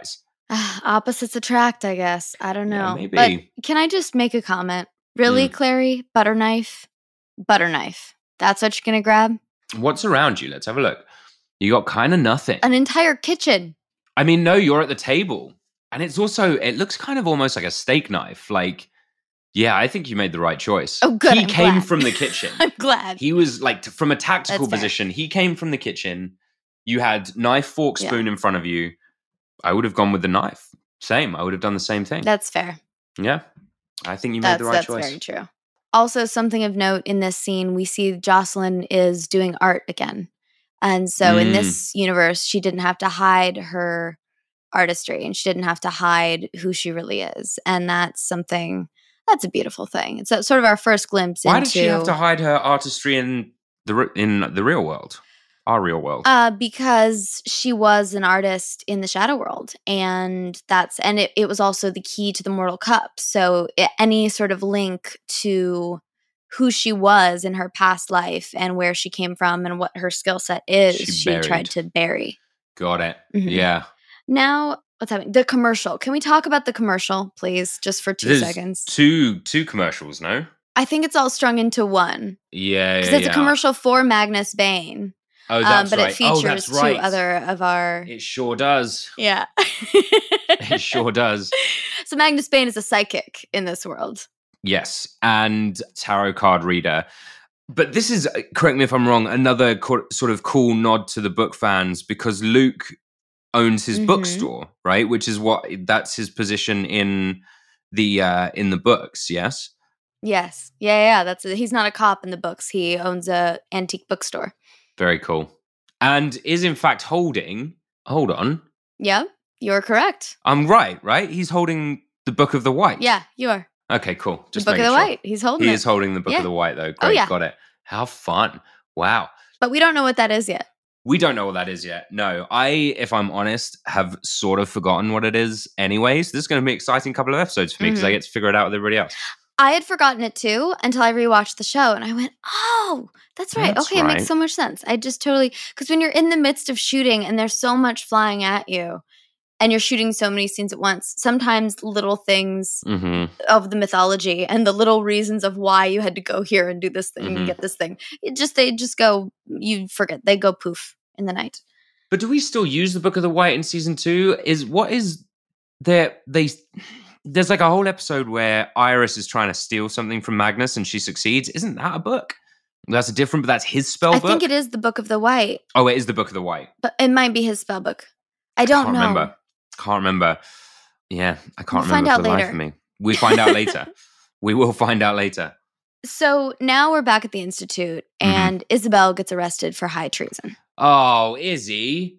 Speaker 13: Opposites attract, I guess. I don't know.
Speaker 12: Yeah, maybe.
Speaker 13: But can I just make a comment? Really,
Speaker 12: Mm.
Speaker 13: Clary? Butter knife? Butter knife. That's what you're going to grab?
Speaker 12: What's around you? Let's have a look. You got kind of nothing.
Speaker 13: An entire kitchen.
Speaker 12: I mean, no, you're at the table. And it's also, it looks kind of almost like a steak knife. Like, yeah, I think you made the right choice.
Speaker 13: Oh, good.
Speaker 12: He
Speaker 13: I'm
Speaker 12: came
Speaker 13: glad.
Speaker 12: from the kitchen.
Speaker 13: I'm glad.
Speaker 12: He was like, t- from a tactical
Speaker 13: That's fair.
Speaker 12: position, he came from the kitchen. You had knife, fork,
Speaker 13: Yeah.
Speaker 12: spoon in front of you. I would have gone with the knife. Same. I would have done the same thing.
Speaker 13: That's fair.
Speaker 12: Yeah. I think you
Speaker 13: That's,
Speaker 12: made the right
Speaker 13: that's
Speaker 12: choice.
Speaker 13: very true. Also, something of note in this scene, we see Jocelyn is doing art again. And so in
Speaker 12: Mm.
Speaker 13: this universe, she didn't have to hide her artistry and she didn't have to hide who she really is. And that's something, that's a beautiful thing. It's a, sort of our first glimpse
Speaker 12: Why
Speaker 13: into...
Speaker 12: did she have to hide her artistry in the re- in the real world? Our real world.
Speaker 13: Uh, because she was an artist in the shadow world, and that's and it, it was also the key to the Mortal Cup. So it, any sort of link to who she was in her past life and where she came from and what her skill set is,
Speaker 12: She
Speaker 13: she,
Speaker 12: buried.
Speaker 13: tried to bury.
Speaker 12: Got it.
Speaker 13: Mhm.
Speaker 12: Yeah.
Speaker 13: Now, what's happening? The commercial. Can we talk about the commercial, please, just for two
Speaker 12: There's
Speaker 13: seconds?
Speaker 12: Two two commercials, no?
Speaker 13: I think it's all strung into one
Speaker 12: Yeah,
Speaker 13: because
Speaker 12: yeah,
Speaker 13: it's
Speaker 12: yeah.
Speaker 13: a commercial for Magnus Bane.
Speaker 12: Oh, that's
Speaker 13: um, but
Speaker 12: right.
Speaker 13: it features
Speaker 12: oh, that's
Speaker 13: two
Speaker 12: right.
Speaker 13: other of our.
Speaker 12: It sure does.
Speaker 13: Yeah.
Speaker 12: It sure does.
Speaker 13: So Magnus Bane is a psychic in this world.
Speaker 12: Yes, and tarot card reader. But this is, correct me if I'm wrong, another co- sort of cool nod to the book fans because Luke owns his
Speaker 13: Mhm.
Speaker 12: bookstore, right? Which is what that's his position in the uh, in the books. Yes.
Speaker 13: Yes. Yeah, yeah. That's a, he's not a cop in the books. He owns a antique bookstore.
Speaker 12: Very cool. And is in fact holding. Hold on,
Speaker 13: Yeah, you're correct.
Speaker 12: I'm right, right? He's holding the Book of the White.
Speaker 13: Yeah, you are.
Speaker 12: Okay, cool. Just
Speaker 13: the Book of
Speaker 12: making
Speaker 13: the
Speaker 12: sure.
Speaker 13: White. He's holding
Speaker 12: He
Speaker 13: it.
Speaker 12: is holding the Book
Speaker 13: Yeah.
Speaker 12: of the White, though. Great,
Speaker 13: Oh, yeah.
Speaker 12: got it. How fun. Wow.
Speaker 13: But we don't know what that is yet.
Speaker 12: We don't know what that is yet. No, I, if I'm honest, have sort of forgotten what it is anyways. This is going to be an exciting couple of episodes for me because I
Speaker 13: Mhm.
Speaker 12: get to figure it out with everybody else.
Speaker 13: I had forgotten it too until I rewatched the show and I went, oh, that's right.
Speaker 12: That's
Speaker 13: okay, it makes
Speaker 12: right.
Speaker 13: so much sense. I just totally, because when you're in the midst of shooting and there's so much flying at you and you're shooting so many scenes at once, sometimes little things
Speaker 12: Mm-hmm.
Speaker 13: of the mythology and the little reasons of why you had to go here and do this thing
Speaker 12: Mhm.
Speaker 13: and get this thing, it just, they just go, you forget, they go poof in the night.
Speaker 12: But do we still use the Book of the White in season two? Is what is there? They there's like a whole episode where Iris is trying to steal something from Magnus and she succeeds. Isn't that a book? That's a different, but that's his spell
Speaker 13: I
Speaker 12: book.
Speaker 13: think it is the Book of the White,
Speaker 12: Oh, it is the Book of the White.
Speaker 13: but it might be his spell book. I don't
Speaker 12: can't
Speaker 13: know.
Speaker 12: remember. Can't remember. Yeah, I can't
Speaker 13: We'll
Speaker 12: remember
Speaker 13: find
Speaker 12: for
Speaker 13: out
Speaker 12: the life
Speaker 13: later.
Speaker 12: of me. We find out later. We will find out later.
Speaker 13: So now we're back at the Institute
Speaker 12: Mm-hmm.
Speaker 13: and Isabel gets arrested for high treason.
Speaker 12: Oh, Izzy,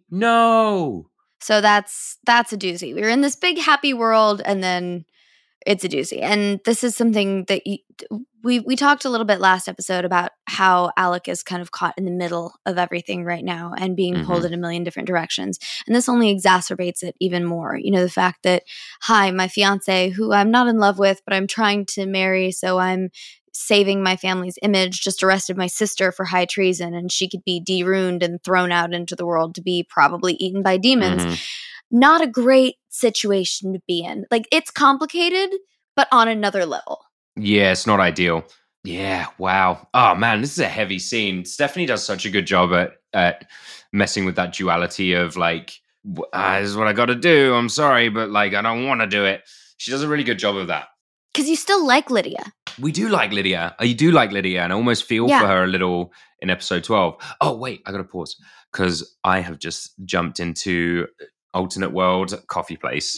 Speaker 12: no.
Speaker 13: So that's that's a doozy. We were in this big happy world and then it's a doozy. And this is something that you, we we talked a little bit last episode about how Alec is kind of caught in the middle of everything right now and being pulled
Speaker 12: Mhm.
Speaker 13: in a million different directions. And this only exacerbates it even more. You know, the fact that, hi, my fiance, who I'm not in love with, but I'm trying to marry, so I'm saving my family's image, just arrested my sister for high treason, and she could be de-ruined and thrown out into the world to be probably eaten by demons.
Speaker 12: Mhm.
Speaker 13: Not a great situation to be in. Like, it's complicated, but on another level.
Speaker 12: Yeah, it's not ideal. Yeah, wow. Oh man, this is a heavy scene. Stephanie does such a good job at at messing with that duality of like, w- ah, this is what I got to do. I'm sorry, but like, I don't want to do it. She does a really good job of that.
Speaker 13: Because you still like Lydia.
Speaker 12: We do like Lydia. You do like Lydia, and I almost feel
Speaker 13: Yeah.
Speaker 12: for her a little in episode twelve. Oh, wait, I got to pause because I have just jumped into alternate world coffee place.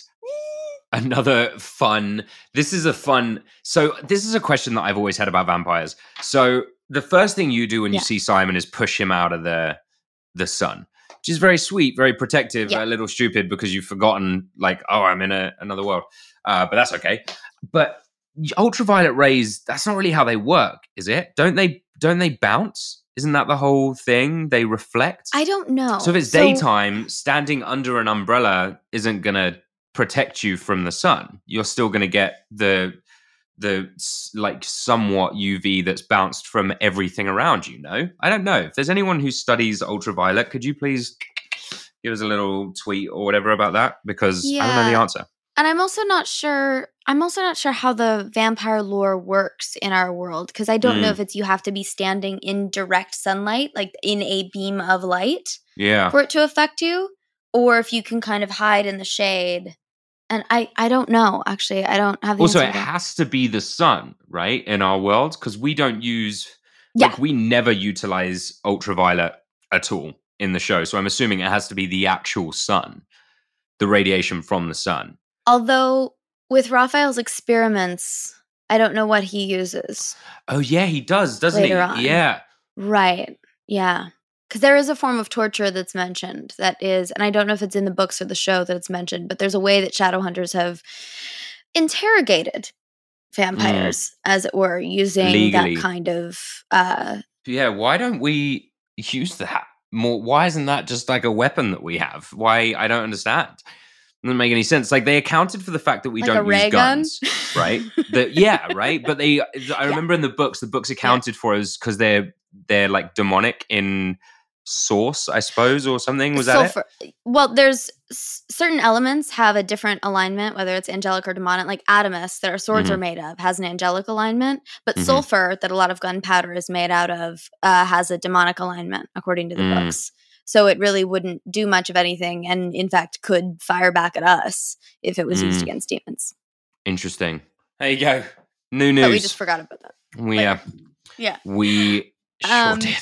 Speaker 12: Another fun. This is a fun. So, this is a question that I've always had about vampires. So, the first thing you do when you
Speaker 13: Yeah.
Speaker 12: see Simon is push him out of the the sun, which is very sweet, very protective,
Speaker 13: Yeah.
Speaker 12: a little stupid because you've forgotten, like, oh, I'm in a, another world. Uh, but that's okay. But ultraviolet rays, that's not really how they work, is it? Don't they don't they bounce? Isn't that the whole thing? They reflect?
Speaker 13: I don't know.
Speaker 12: So if it's daytime, standing under an umbrella isn't going to protect you from the sun. You're still going to get the the s- like somewhat U V that's bounced from everything around you, no? I don't know. If there's anyone who studies ultraviolet, could you please give us a little tweet or whatever about that? Because
Speaker 13: Yeah.
Speaker 12: I don't know the answer.
Speaker 13: And I'm also not sure. I'm also not sure how the vampire lore works in our world, because I don't know
Speaker 12: Mm.
Speaker 13: if it's you have to be standing in direct sunlight, like in a beam of light,
Speaker 12: Yeah.
Speaker 13: for it to affect you, or if you can kind of hide in the shade. And I, I don't know. Actually, I don't have the
Speaker 12: Also,
Speaker 13: answer
Speaker 12: it
Speaker 13: to that.
Speaker 12: has to be the sun, right? In our world, because we don't use,
Speaker 13: Yeah.
Speaker 12: like, we never utilize ultraviolet at all in the show. So I'm assuming it has to be the actual sun, the radiation from the sun.
Speaker 13: Although with Raphael's experiments, I don't know what he uses.
Speaker 12: Oh yeah, he does, doesn't
Speaker 13: Later
Speaker 12: he?
Speaker 13: on.
Speaker 12: Yeah.
Speaker 13: Right. Yeah. Because there is a form of torture that's mentioned that is, and I don't know if it's in the books or the show that it's mentioned, but there's a way that Shadowhunters have interrogated vampires, as it were, using
Speaker 12: Legally.
Speaker 13: that kind of. Uh,
Speaker 12: Yeah, why don't we use that more? Why isn't that just like a weapon that we have? Why? I don't understand. Doesn't make any sense. Like, they accounted for the fact that we
Speaker 13: Like a
Speaker 12: don't
Speaker 13: ray
Speaker 12: use
Speaker 13: gun?
Speaker 12: guns, right? The, yeah, right. But they, I remember in the books, the books accounted for us because they're they're like demonic in source, I suppose, or something. Was that
Speaker 13: sulfur.
Speaker 12: it?
Speaker 13: Well, there's s- certain elements have a different alignment, whether it's angelic or demonic. Like Adamus, that our swords
Speaker 12: Mhm.
Speaker 13: are made of, has an angelic alignment, but
Speaker 12: Mhm.
Speaker 13: sulfur, that a lot of gunpowder is made out of, uh, has a demonic alignment, according to the
Speaker 12: Mm.
Speaker 13: books. So it really wouldn't do much of anything, and in fact, could fire back at us if it was used
Speaker 12: Mm.
Speaker 13: against demons.
Speaker 12: Interesting. There you go. New news.
Speaker 13: But we just forgot about that.
Speaker 12: We uh,
Speaker 13: Yeah.
Speaker 12: we sure
Speaker 13: Um,
Speaker 12: did.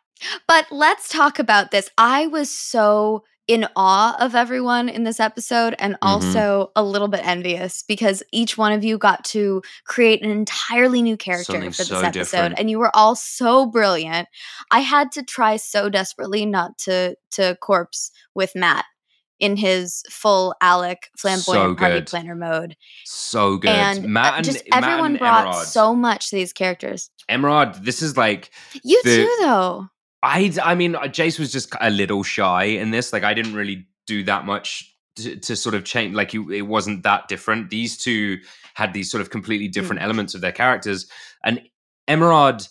Speaker 13: But let's talk about this. I was so in awe of everyone in this episode, and
Speaker 12: Mm-hmm.
Speaker 13: also a little bit envious because each one of you got to create an entirely new character
Speaker 12: Something
Speaker 13: for this
Speaker 12: so
Speaker 13: episode,
Speaker 12: different.
Speaker 13: and you were all so brilliant. I had to try so desperately not to to corpse with Matt in his full Alec flamboyant
Speaker 12: So
Speaker 13: party
Speaker 12: good.
Speaker 13: planner mode.
Speaker 12: So good.
Speaker 13: And
Speaker 12: Matt
Speaker 13: uh,
Speaker 12: and
Speaker 13: just
Speaker 12: Matt
Speaker 13: everyone
Speaker 12: and
Speaker 13: brought
Speaker 12: Emerald.
Speaker 13: so much to these characters.
Speaker 12: Emerald, this is like
Speaker 13: You
Speaker 12: the-
Speaker 13: too, though.
Speaker 12: I, I mean, Jace was just a little shy in this. Like, I didn't really do that much to, to sort of change. Like, you, it wasn't that different. These two had these sort of completely different elements of their characters. And Emerald,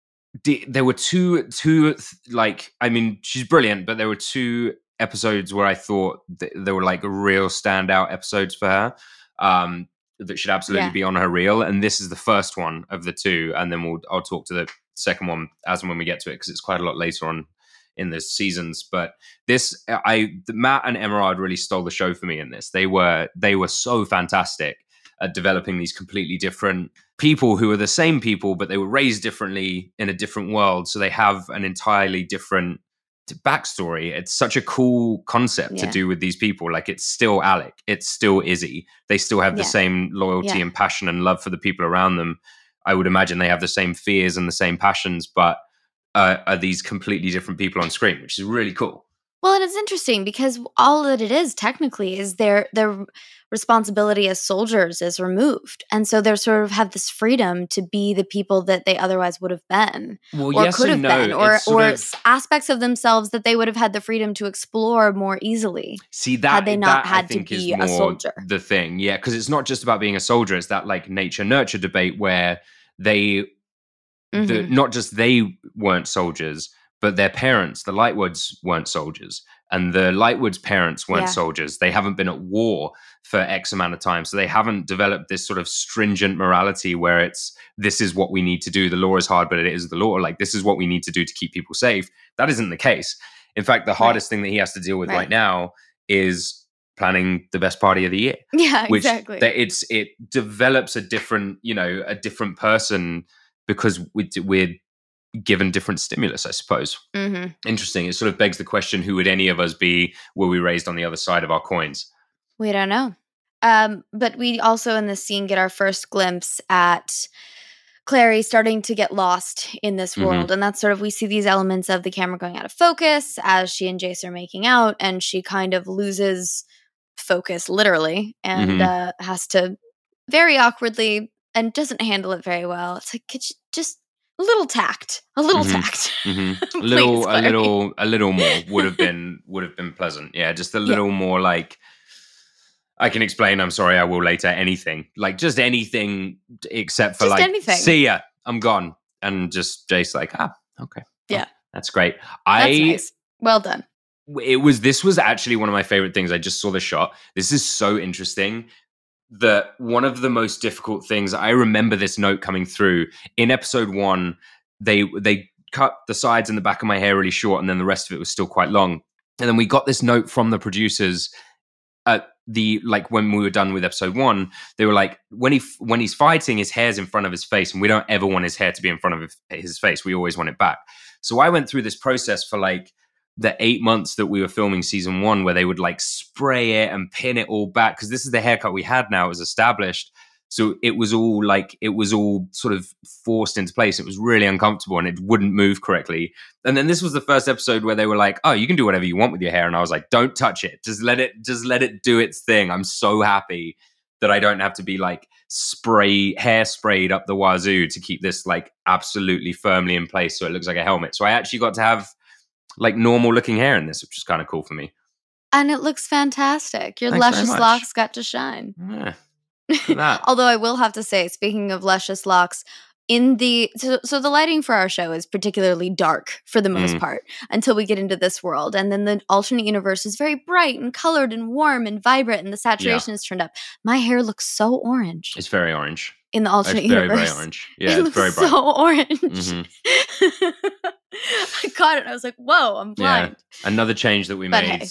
Speaker 12: di- there were two, two, like, I mean, she's brilliant, but there were two episodes where I thought th- there were like real standout episodes for her. Um, that should absolutely
Speaker 13: Yeah.
Speaker 12: be on her reel, and this is the first one of the two, and then we'll I'll talk to the second one as and when we get to it, because it's quite a lot later on in the seasons. But this, I Matt and Emerald really stole the show for me in this. They were they were so fantastic at developing these completely different people who are the same people, but they were raised differently in a different world, so they have an entirely different backstory. It's such a cool concept to
Speaker 13: Yeah.
Speaker 12: do with these people. Like, it's still Alec, it's still Izzy. They still have the
Speaker 13: Yeah.
Speaker 12: same loyalty
Speaker 13: Yeah.
Speaker 12: and passion and love for the people around them. I would imagine they have the same fears and the same passions, but uh, are these completely different people on screen, which is really cool.
Speaker 13: Well, and it's interesting because all that it is technically is their their responsibility as soldiers is removed, and so they sort of have this freedom to be the people that they otherwise would have been,
Speaker 12: Well,
Speaker 13: or
Speaker 12: yes
Speaker 13: could have
Speaker 12: and no.
Speaker 13: been, or
Speaker 12: It's sort
Speaker 13: or
Speaker 12: of-
Speaker 13: s- aspects of themselves that they would have had the freedom to explore more easily.
Speaker 12: See, that
Speaker 13: had they not
Speaker 12: that,
Speaker 13: had
Speaker 12: I think
Speaker 13: to
Speaker 12: is
Speaker 13: be
Speaker 12: more
Speaker 13: a soldier.
Speaker 12: the thing, yeah, because it's not just about being a soldier. It's that like nature nurture debate where they, the,
Speaker 13: Mhm.
Speaker 12: not just they weren't soldiers, but their parents, the Lightwoods, weren't soldiers, and the Lightwoods' parents weren't
Speaker 13: Yeah.
Speaker 12: soldiers. They haven't been at war for X amount of time, so they haven't developed this sort of stringent morality where it's this is what we need to do. The law is hard, but it is the law. Like, this is what we need to do to keep people safe. That isn't the case. In fact, the hardest thing that he has to deal with right,
Speaker 13: Right.
Speaker 12: now is planning the best party of the year.
Speaker 13: Yeah,
Speaker 12: Which
Speaker 13: exactly.
Speaker 12: that it's it develops a different, you know, a different person because we, we're given different stimulus, I suppose.
Speaker 13: hmm
Speaker 12: Interesting. It sort of begs the question: who would any of us be were we raised on the other side of our coins?
Speaker 13: We don't know. Um, but we also in this scene get our first glimpse at Clary starting to get lost in this
Speaker 12: Mhm.
Speaker 13: world. And that's sort of, we see these elements of the camera going out of focus as she and Jace are making out, and she kind of loses focus literally and
Speaker 12: Mhm.
Speaker 13: uh, has to very awkwardly and doesn't handle it very well. It's like, could you just a little tact, a little
Speaker 12: Mhm.
Speaker 13: tact.
Speaker 12: Mhm. A
Speaker 13: Please,
Speaker 12: little, a
Speaker 13: Clary.
Speaker 12: little, a little more would have been would have been pleasant. Yeah, just a little more like. I can explain. I'm sorry. I will later. Anything like just anything except for
Speaker 13: Just
Speaker 12: like
Speaker 13: anything.
Speaker 12: see ya. I'm gone. And just Jace like ah okay.
Speaker 13: Yeah.
Speaker 12: That's great.
Speaker 13: That's
Speaker 12: I
Speaker 13: nice. Well done.
Speaker 12: it was this was actually one of my favorite things. I just saw the shot. This is so interesting. That one of the most difficult things, I remember this note coming through in episode one. They they cut the sides and the back of my hair really short, and then the rest of it was still quite long. And then we got this note from the producers at the like when we were done with episode one. They were like, when he when he's fighting, his hair's in front of his face, and we don't ever want his hair to be in front of his face. We always want it back. So I went through this process for like the eight months that we were filming season one, where they would like spray it and pin it all back, because this is the haircut we had now. It was established. So it was all like, it was all sort of forced into place. It was really uncomfortable and it wouldn't move correctly. And then this was the first episode where they were like, oh, you can do whatever you want with your hair. And I was like, don't touch it. Just let it, just let it do its thing. I'm so happy that I don't have to be like spray, hair sprayed up the wazoo to keep this like absolutely firmly in place so it looks like a helmet. So I actually got to have like normal looking hair in this, which is kind of cool for me.
Speaker 13: And it looks fantastic. Your
Speaker 12: Thanks
Speaker 13: luscious locks got to shine.
Speaker 12: Yeah.
Speaker 13: Although I will have to say, speaking of luscious locks, in the so, so the lighting for our show is particularly dark for the most
Speaker 12: Mm.
Speaker 13: part until we get into this world, and then the alternate universe is very bright and colored and warm and vibrant, and the saturation
Speaker 12: Yeah.
Speaker 13: is turned up. My hair looks so orange
Speaker 12: It's very orange.
Speaker 13: in the alternate
Speaker 12: It's very,
Speaker 13: universe.
Speaker 12: very orange. Yeah,
Speaker 13: it
Speaker 12: it's
Speaker 13: looks
Speaker 12: very bright.
Speaker 13: so orange.
Speaker 12: Mhm.
Speaker 13: I got it. And I was like, "Whoa, I'm blind."
Speaker 12: Yeah. Another change that we
Speaker 13: But
Speaker 12: made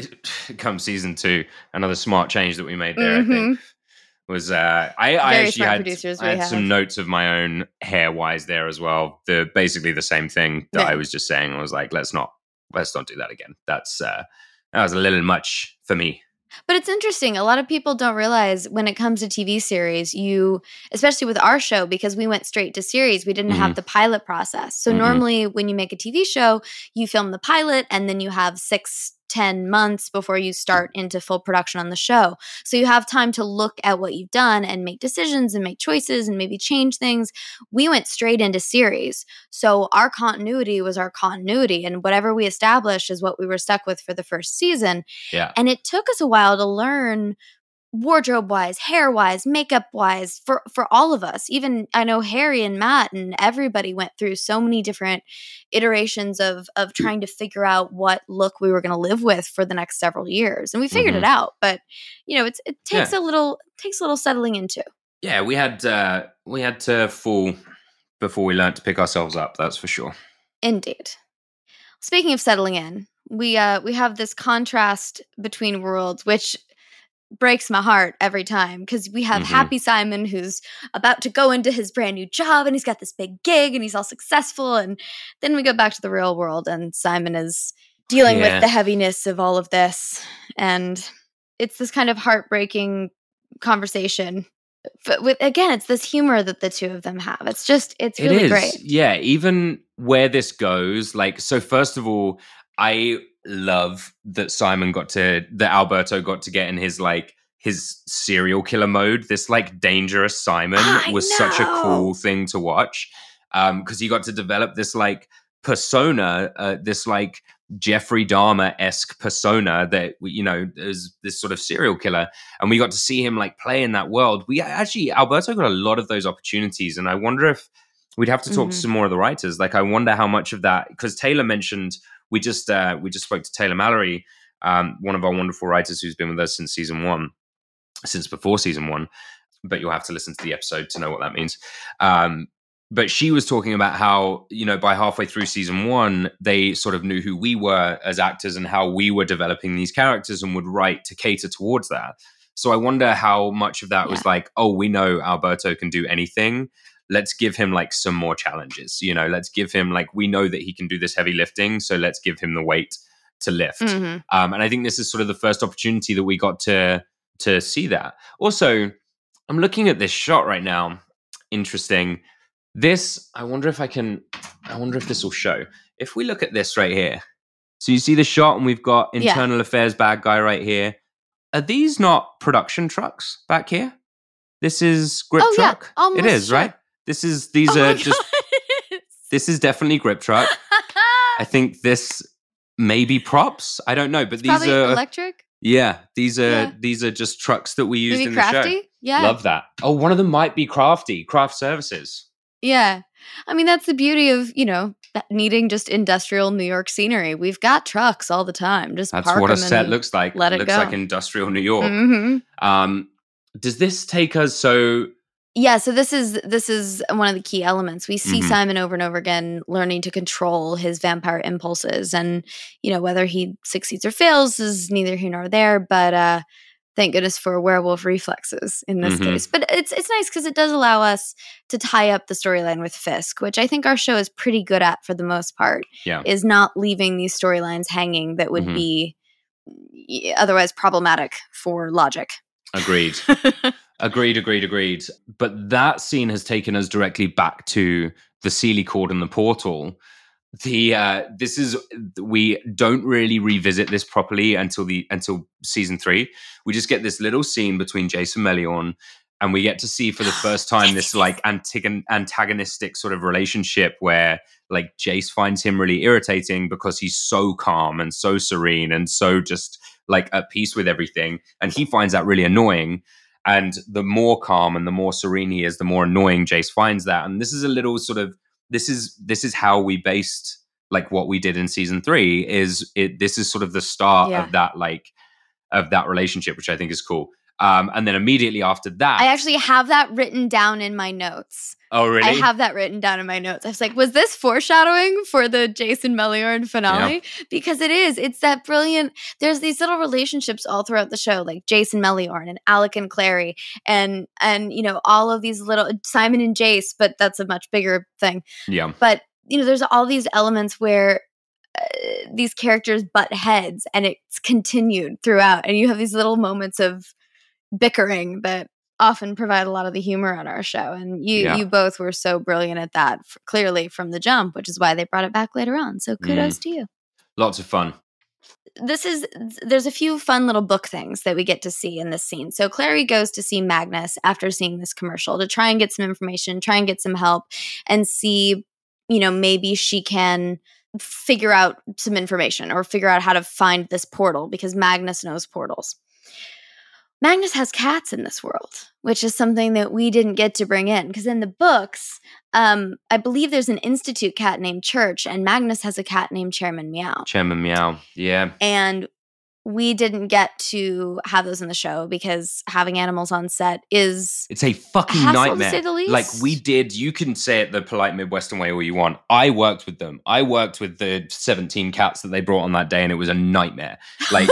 Speaker 12: come season two, another smart change that we made there, I think, was uh, I, I
Speaker 13: Very
Speaker 12: actually
Speaker 13: smart
Speaker 12: had,
Speaker 13: producers
Speaker 12: I
Speaker 13: we
Speaker 12: had
Speaker 13: have.
Speaker 12: some notes of my own hair-wise there as well. The basically the same thing that
Speaker 13: Yeah.
Speaker 12: I was just saying. I was like, let's not, let's not do that again. That's uh, that was a little much for me.
Speaker 13: But it's interesting. A lot of people don't realize when it comes to T V series, you, especially with our show, because we went straight to series, we didn't
Speaker 12: Mhm.
Speaker 13: have the pilot process. So
Speaker 12: Mhm.
Speaker 13: normally when you make a T V show, you film the pilot and then you have six, ten months before you start into full production on the show. So you have time to look at what you've done and make decisions and make choices and maybe change things. We went straight into series. So our continuity was our continuity, and whatever we established is what we were stuck with for the first season.
Speaker 12: Yeah.
Speaker 13: And it took us a while to learn wardrobe wise, hair wise, makeup wise for for all of us. Even I know Harry and Matt and everybody went through so many different iterations of of trying to figure out what look we were going to live with for the next several years. And we figured
Speaker 12: Mhm.
Speaker 13: it out, but you know, it's it takes
Speaker 12: Yeah.
Speaker 13: a little takes a little settling into.
Speaker 12: Yeah, we had uh, we had to fall before we learned to pick ourselves up. That's for sure.
Speaker 13: Indeed. Speaking of settling in, we uh we have this contrast between worlds, which breaks my heart every time, because we have
Speaker 12: Mhm.
Speaker 13: Happy Simon, who's about to go into his brand new job and he's got this big gig and he's all successful, and then we go back to the real world and Simon is dealing
Speaker 12: Yeah.
Speaker 13: with the heaviness of all of this, and it's this kind of heartbreaking conversation. But with again, it's this humor that the two of them have. It's just it's
Speaker 12: It
Speaker 13: really
Speaker 12: is.
Speaker 13: great.
Speaker 12: Yeah, even where this goes, like, so first of all, I love that Simon got to, that Alberto got to get in his, like, his serial killer mode. This, like, dangerous Simon
Speaker 13: I
Speaker 12: was such a
Speaker 13: know.
Speaker 12: cool thing to watch. Um, because he got to develop this, like, persona, uh, this, like, Jeffrey Dahmer-esque persona that, you know, is this sort of serial killer. And we got to see him, like, play in that world. We actually, Alberto got a lot of those opportunities. And I wonder if we'd have to talk to
Speaker 13: Mhm.
Speaker 12: some more of the writers. Like, I wonder how much of that, because Taylor mentioned, we just uh, we just spoke to Taylor Mallory, um, one of our wonderful writers who's been with us since season one, since before season one. But you'll have to listen to the episode to know what that means. Um, but she was talking about how, you know, by halfway through season one, they sort of knew who we were as actors and how we were developing these characters and would write to cater towards that. So I wonder how much of that was like, oh, we know Alberto can do anything. Let's give him like some more challenges. You know, let's give him like, we know that he can do this heavy lifting. So let's give him the weight to lift.
Speaker 13: Mhm.
Speaker 12: Um, and I think this is sort of the first opportunity that we got to to see that. Also, I'm looking at this shot right now. Interesting. This, I wonder if I can, I wonder if this will show. If we look at this right here. So you see the shot and we've got
Speaker 13: Yeah.
Speaker 12: internal affairs bad guy right here. Are these not production trucks back here? This is grip
Speaker 13: Oh, yeah.
Speaker 12: truck.
Speaker 13: Almost
Speaker 12: it is,
Speaker 13: sure.
Speaker 12: right? This is, these
Speaker 13: Oh my
Speaker 12: are just, this is definitely grip truck. I think this may be props. I don't know, but
Speaker 13: It's
Speaker 12: these
Speaker 13: probably
Speaker 12: are
Speaker 13: electric.
Speaker 12: yeah, these are
Speaker 13: Yeah.
Speaker 12: these are just trucks that we used
Speaker 13: Maybe
Speaker 12: in the show.
Speaker 13: crafty? Yeah.
Speaker 12: Love that. Oh, one of them might be Crafty, Craft Services.
Speaker 13: Yeah. I mean, that's the beauty of, you know, that needing just industrial New York scenery. We've got trucks all the time. Just
Speaker 12: That's
Speaker 13: park
Speaker 12: what a
Speaker 13: them
Speaker 12: set
Speaker 13: and
Speaker 12: looks like.
Speaker 13: Let
Speaker 12: it
Speaker 13: it
Speaker 12: looks
Speaker 13: go.
Speaker 12: like industrial New York.
Speaker 13: Mm-hmm.
Speaker 12: Um, does this take us so...
Speaker 13: Yeah, so this is this is one of the key elements. We see
Speaker 12: Mhm.
Speaker 13: Simon over and over again learning to control his vampire impulses, and you know whether he succeeds or fails is neither here nor there. But uh, thank goodness for werewolf reflexes in this
Speaker 12: Mhm.
Speaker 13: case. But it's it's nice because it does allow us to tie up the storyline with Fisk, which I think our show is pretty good at for the most part.
Speaker 12: Yeah.
Speaker 13: Is not leaving these storylines hanging that would
Speaker 12: Mhm.
Speaker 13: be y- otherwise problematic for logic.
Speaker 12: Agreed. agreed, agreed, agreed. But that scene has taken us directly back to the Sealy cord and the portal. The uh, this is we don't really revisit this properly until the until season three. We just get this little scene between Jace and Meliorn, and we get to see for the first time this like antagon- antagonistic sort of relationship where like Jace finds him really irritating because he's so calm and so serene and so just like at peace with everything, and he finds that really annoying. And the more calm and the more serene he is, the more annoying Jace finds that. And this is a little sort of this is this is how we based like what we did in season three. Is it? This is sort of the start
Speaker 13: Yeah.
Speaker 12: of that like of that relationship, which I think is cool. Um, and then immediately after that,
Speaker 13: I actually have that written down in my notes.
Speaker 12: oh really?
Speaker 13: I have that written down in my notes. I was like, was this foreshadowing for the Jason Meliorn finale? Because it is. It's that brilliant. There's these little relationships all throughout the show, like Jason Meliorn and Alec and Clary, and and you know all of these little Simon and Jace, but that's a much bigger thing.
Speaker 12: yeah.
Speaker 13: But you know, there's all these elements where uh, these characters butt heads, and it's continued throughout, and you have these little moments of bickering that often provide a lot of the humor on our show. And you
Speaker 12: Yeah.
Speaker 13: you both were so brilliant at that, f- clearly from the jump, which is why they brought it back later on. So kudos
Speaker 12: Mm.
Speaker 13: to you.
Speaker 12: Lots of fun.
Speaker 13: This is there's a few fun little book things that we get to see in this scene. So Clary goes to see Magnus after seeing this commercial to try and get some information, try and get some help, and see, you know, maybe she can figure out some information or figure out how to find this portal because Magnus knows portals. Magnus has cats in this world, which is something that we didn't get to bring in. Because in the books, um, I believe there's an Institute cat named Church, and Magnus has a cat named Chairman Meow.
Speaker 12: Chairman Meow. Yeah.
Speaker 13: And we didn't get to have those in the show because having animals on set is
Speaker 12: It's a fucking
Speaker 13: hassle, to
Speaker 12: nightmare.
Speaker 13: say the least.
Speaker 12: Like we did, you can say it the polite Midwestern way all you want. I worked with them. I worked with the seventeen cats that they brought on that day, and it was a nightmare. Like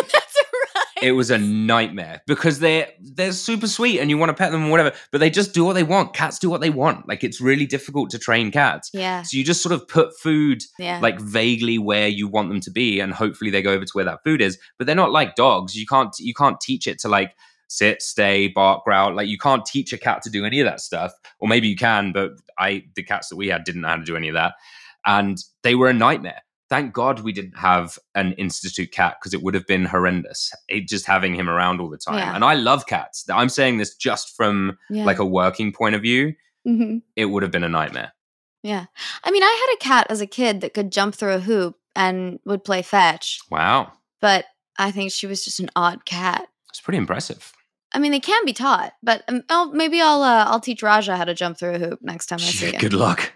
Speaker 12: it was a nightmare because they're they're super sweet and you want to pet them and whatever, but they just do what they want. Cats do what they want. Like it's really difficult to train cats.
Speaker 13: Yeah.
Speaker 12: So you just sort of put food
Speaker 13: Yeah.
Speaker 12: like vaguely where you want them to be, and hopefully they go over to where that food is. But they're not like dogs. You can't you can't teach it to like sit, stay, bark, growl. Like you can't teach a cat to do any of that stuff. Or maybe you can, but I the cats that we had didn't know how to do any of that. And they were a nightmare. Thank God we didn't have an Institute cat because it would have been horrendous. It, just having him around all the time.
Speaker 13: Yeah.
Speaker 12: And I love cats. I'm saying this just from
Speaker 13: Yeah.
Speaker 12: like a working point of view.
Speaker 13: hmm
Speaker 12: It would have been a nightmare.
Speaker 13: Yeah. I mean, I had a cat as a kid that could jump through a hoop and would play fetch,
Speaker 12: Wow.
Speaker 13: but I think she was just an odd cat.
Speaker 12: It's pretty impressive.
Speaker 13: I mean, they can be taught, but um, I'll, maybe I'll uh, I'll teach Raja how to jump through a hoop next time I see him.
Speaker 12: Good luck.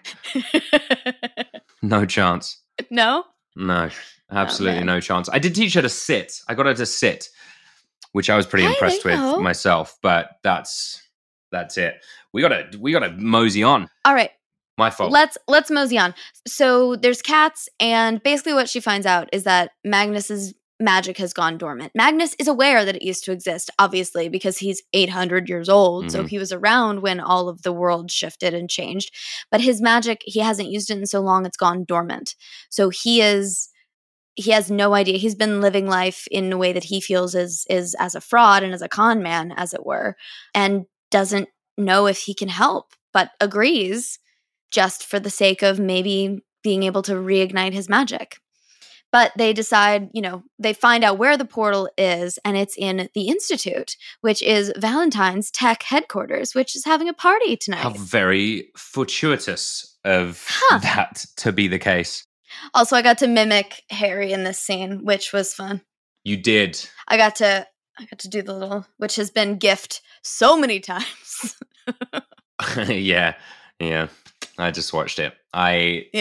Speaker 12: No chance.
Speaker 13: No?
Speaker 12: No, absolutely
Speaker 13: man.
Speaker 12: no chance. I did teach her to sit. I got her to sit, which I was pretty
Speaker 13: Hey,
Speaker 12: impressed
Speaker 13: there
Speaker 12: with
Speaker 13: you go.
Speaker 12: myself. But that's that's it. We gotta we gotta mosey on.
Speaker 13: All right.
Speaker 12: My fault.
Speaker 13: Let's let's mosey on. So there's cats, and basically what she finds out is that Magnus's magic has gone dormant. Magnus is aware that it used to exist, obviously, because he's eight hundred years old. So
Speaker 12: Mhm.
Speaker 13: he was around when all of the world shifted and changed. But his magic, he hasn't used it in so long, it's gone dormant. So he is he has no idea. He's been living life in a way that he feels is is as a fraud and as a con man, as it were, and doesn't know if he can help, but agrees just for the sake of maybe being able to reignite his magic. But they decide, you know, they find out where the portal is, and it's in the Institute, which is Valentine's tech headquarters, which is having a party tonight.
Speaker 12: How very fortuitous of that to be the case.
Speaker 13: Also, I got to mimic Harry in this scene, which was fun.
Speaker 12: You did.
Speaker 13: I got to I got to do the little, which has been gift so many times.
Speaker 12: yeah, yeah. I just watched it. I
Speaker 13: Yeah.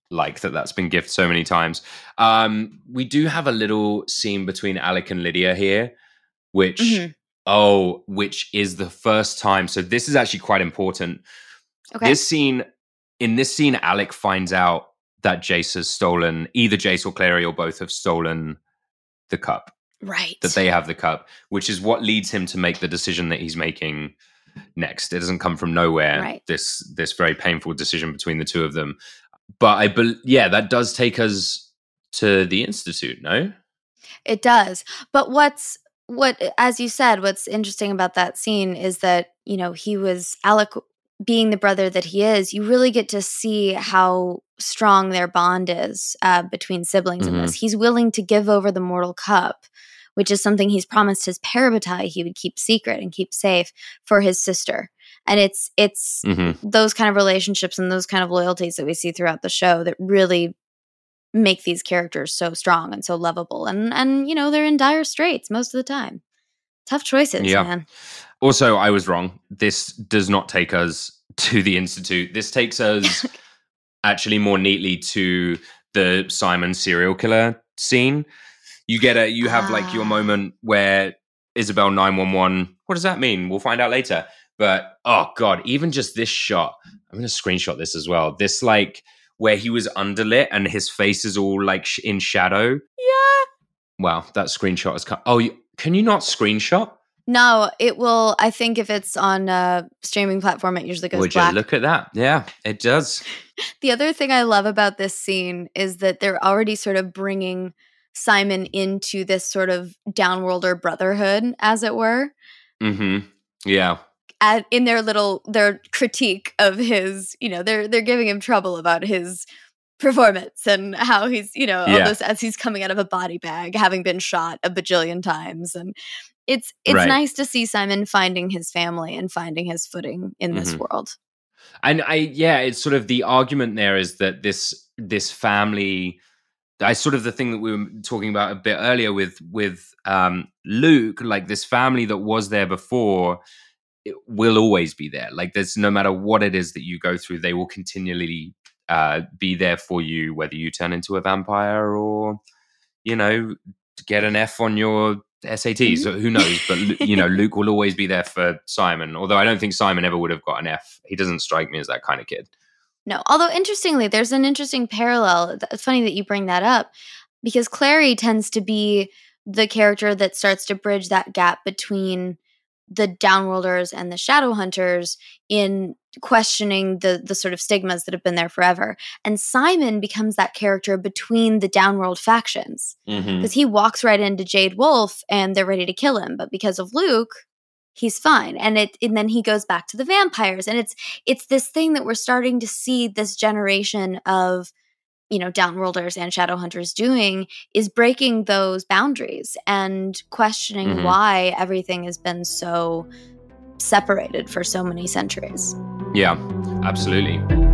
Speaker 12: like that that's been gifted so many times. Um, we do have a little scene between Alec and Lydia here, which, mm-hmm. oh, which is the first time. So this is actually quite important. Okay. This scene, in this scene, Alec finds out that Jace has stolen, either Jace or Clary or both have stolen the cup.
Speaker 13: Right.
Speaker 12: That they have the cup, which is what leads him to make the decision that he's making next. It doesn't come from nowhere,
Speaker 13: right.
Speaker 12: this this very painful decision between the two of them. But I, be- yeah, that does take us to the Institute, no?
Speaker 13: It does. But what's, what, as you said, what's interesting about that scene is that, you know, he was, Alec being the brother that he is, you really get to see how strong their bond is uh, between siblings mm-hmm. in this. He's willing to give over the mortal cup, which is something he's promised his parabatai he would keep secret and keep safe for his sister. And it's it's mm-hmm. those kind of relationships and those kind of loyalties that we see throughout the show that really make these characters so strong and so lovable. And, and you know, they're in dire straits most of the time. Tough choices, yeah. man.
Speaker 12: Also, I was wrong. This does not take us to the Institute. This takes us actually more neatly to the Simon serial killer scene. You get a, you have ah. like your moment where Isabel nine one one, what does that mean? We'll find out later. But, oh God, even just this shot, I'm going to screenshot this as well. This like where he was underlit and his face is all like sh- in shadow.
Speaker 13: Yeah.
Speaker 12: Wow, that screenshot is, co- oh, you, can you not screenshot?
Speaker 13: No, it will, I think if it's on a streaming platform, it usually goes
Speaker 12: Would
Speaker 13: black.
Speaker 12: You look at that? Yeah, it does.
Speaker 13: The other thing I love about this scene is that they're already sort of bringing Simon into this sort of downworlder brotherhood, as it were.
Speaker 12: Mm-hmm. Yeah.
Speaker 13: At, in their little, their critique of his, you know, they're they're giving him trouble about his performance and how he's, you know, all
Speaker 12: yeah.
Speaker 13: this as he's coming out of a body bag, having been shot a bajillion times. And it's it's
Speaker 12: right.
Speaker 13: nice to see Simon finding his family and finding his footing in mm-hmm. this world.
Speaker 12: And I, yeah, it's sort of the argument there is that this this family, I sort of the thing that we were talking about a bit earlier with with um, Luke, like this family that was there before, it will always be there. Like there's no matter what it is that you go through, they will continually uh, be there for you, whether you turn into a vampire or, you know, get an F on your S A Ts. Mm-hmm. Who knows? But, you know, Luke will always be there for Simon. Although I don't think Simon ever would have got an F. He doesn't strike me as that kind of kid.
Speaker 13: No. Although, interestingly, there's an interesting parallel. It's funny that you bring that up because Clary tends to be the character that starts to bridge that gap between the downworlders and the shadow hunters in questioning the the sort of stigmas that have been there forever. And Simon becomes that character between the downworld factions because mm-hmm. he walks right into Jade Wolf and they're ready to kill him. But because of Luke, he's fine. And it and then he goes back to the vampires. And it's it's this thing that we're starting to see this generation of, you know, downworlders and shadow hunters doing is breaking those boundaries and questioning mm-hmm. why everything has been so separated for so many centuries.
Speaker 12: Yeah, absolutely.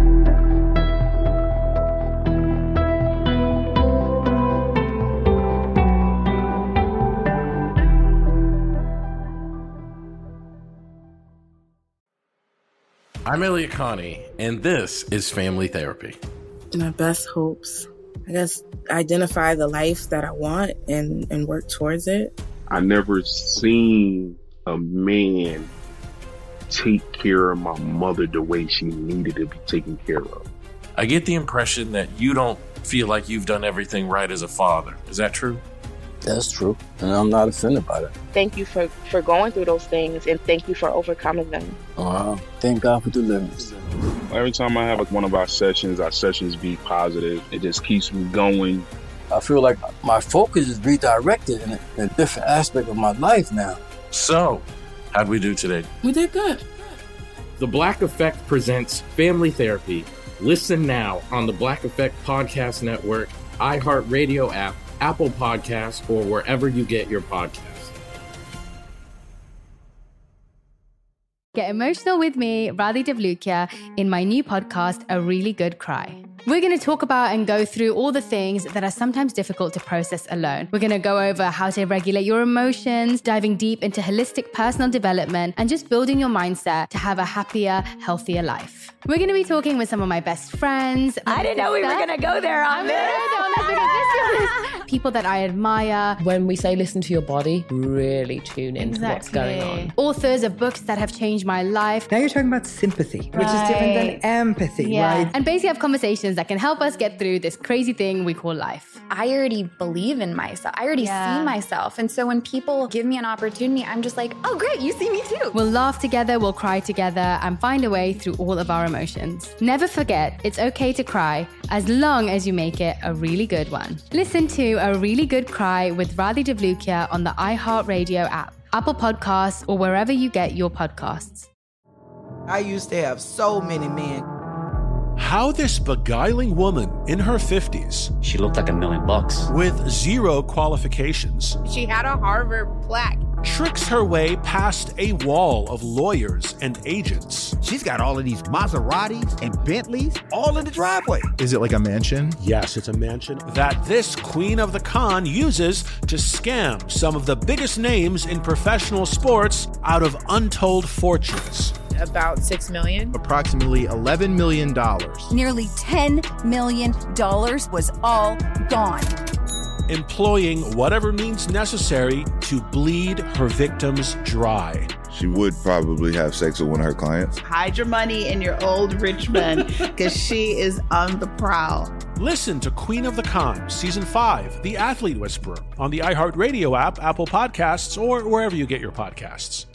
Speaker 1: I'm Elliot Connie, and this is Family Therapy.
Speaker 14: My best hopes, I guess, identify the life that I want and, and work towards it.
Speaker 3: I never seen a man take care of my mother the way she needed to be taken care of.
Speaker 1: I get the impression that you don't feel like you've done everything right as a father. Is that true?
Speaker 15: That's true, and I'm not offended by that.
Speaker 2: Thank you for, for going through those things, and thank you for overcoming them.
Speaker 15: Wow, thank God for deliverance.
Speaker 3: Every time I have like one of our sessions, our sessions be positive. It just keeps me going.
Speaker 15: I feel like my focus is redirected in a, in a different aspect of my life now.
Speaker 1: So, how'd we do today?
Speaker 14: We did good.
Speaker 1: The Black Effect presents Family Therapy. Listen now on the Black Effect Podcast Network, iHeartRadio app, Apple Podcasts, or wherever you get your podcasts.
Speaker 4: Get emotional with me, Radhi Devlukia, in my new podcast, A Really Good Cry. We're going to talk about and go through all the things that are sometimes difficult to process alone. We're going to go over how to regulate your emotions, diving deep into holistic personal development, and just building your mindset to have a happier, healthier life. We're going to be talking with some of my best friends.
Speaker 10: I didn't know we were going to go there on this.
Speaker 4: People that I admire.
Speaker 6: When we say listen to your body, really tune into
Speaker 4: Exactly.
Speaker 6: what's going on.
Speaker 4: Authors of books that have changed my life.
Speaker 7: Now you're talking about sympathy, which is different than empathy,
Speaker 4: Yeah.
Speaker 7: right?
Speaker 4: And basically have conversations that can help us get through this crazy thing we call life.
Speaker 16: I already believe in myself. I already
Speaker 4: Yeah.
Speaker 16: see myself. And so when people give me an opportunity, I'm just like, oh, great, you see me too.
Speaker 4: We'll laugh together, we'll cry together, and find a way through all of our emotions. Never forget, it's okay to cry, as long as you make it a really good one. Listen to A Really Good Cry with Radhi Devlukia on the iHeartRadio app, Apple Podcasts, or wherever you get your podcasts.
Speaker 18: I used to have so many men.
Speaker 19: How this beguiling woman in her fifties,
Speaker 5: she looked like a million bucks,
Speaker 19: with zero qualifications,
Speaker 8: She had a Harvard plaque.
Speaker 19: tricks her way past a wall of lawyers and agents.
Speaker 22: She's got all of these Maseratis and Bentleys all in the driveway.
Speaker 23: Is it like a mansion?
Speaker 19: Yes, it's a mansion that this queen of the con uses to scam some of the biggest names in professional sports out of untold fortunes.
Speaker 8: About six million.
Speaker 23: Approximately eleven million dollars.
Speaker 24: Nearly ten million dollars was all gone.
Speaker 19: Employing whatever means necessary to bleed her victims dry.
Speaker 25: She would probably have sex with one of her clients.
Speaker 21: Hide your money in your old rich man because she is on the prowl.
Speaker 19: Listen to Queen of the Con, Season five, The Athlete Whisperer, on the iHeartRadio app, Apple Podcasts, or wherever you get your podcasts.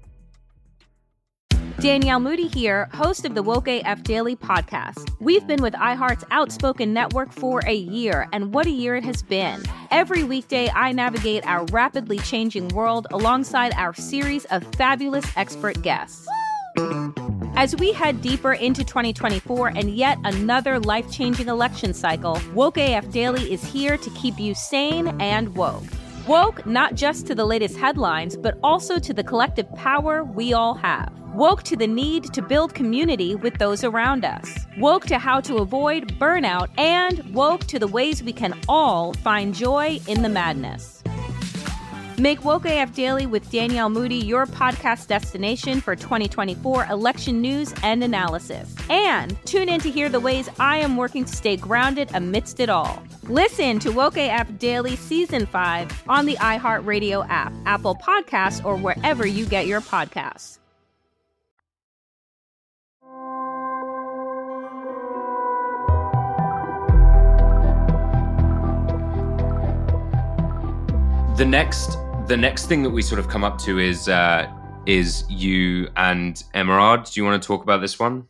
Speaker 9: Danielle Moody here, host of the Woke A F Daily podcast. We've been with iHeart's Outspoken Network for a year, and what a year it has been. Every weekday, I navigate our rapidly changing world alongside our series of fabulous expert guests. As we head deeper into twenty twenty-four and yet another life-changing election cycle, Woke A F Daily is here to keep you sane and woke. Woke not just to the latest headlines, but also to the collective power we all have. Woke to the need to build community with those around us. Woke to how to avoid burnout, and woke to the ways we can all find joy in the madness. Make Woke A F Daily with Danielle Moody your podcast destination for twenty twenty-four election news and analysis. And tune in to hear the ways I am working to stay grounded amidst it all. Listen to Woke A F Daily Season five on the iHeartRadio app, Apple Podcasts, or wherever you get your podcasts.
Speaker 12: The next, the next thing that we sort of come up to is uh, is you and Emerald. Do you want to talk about this one?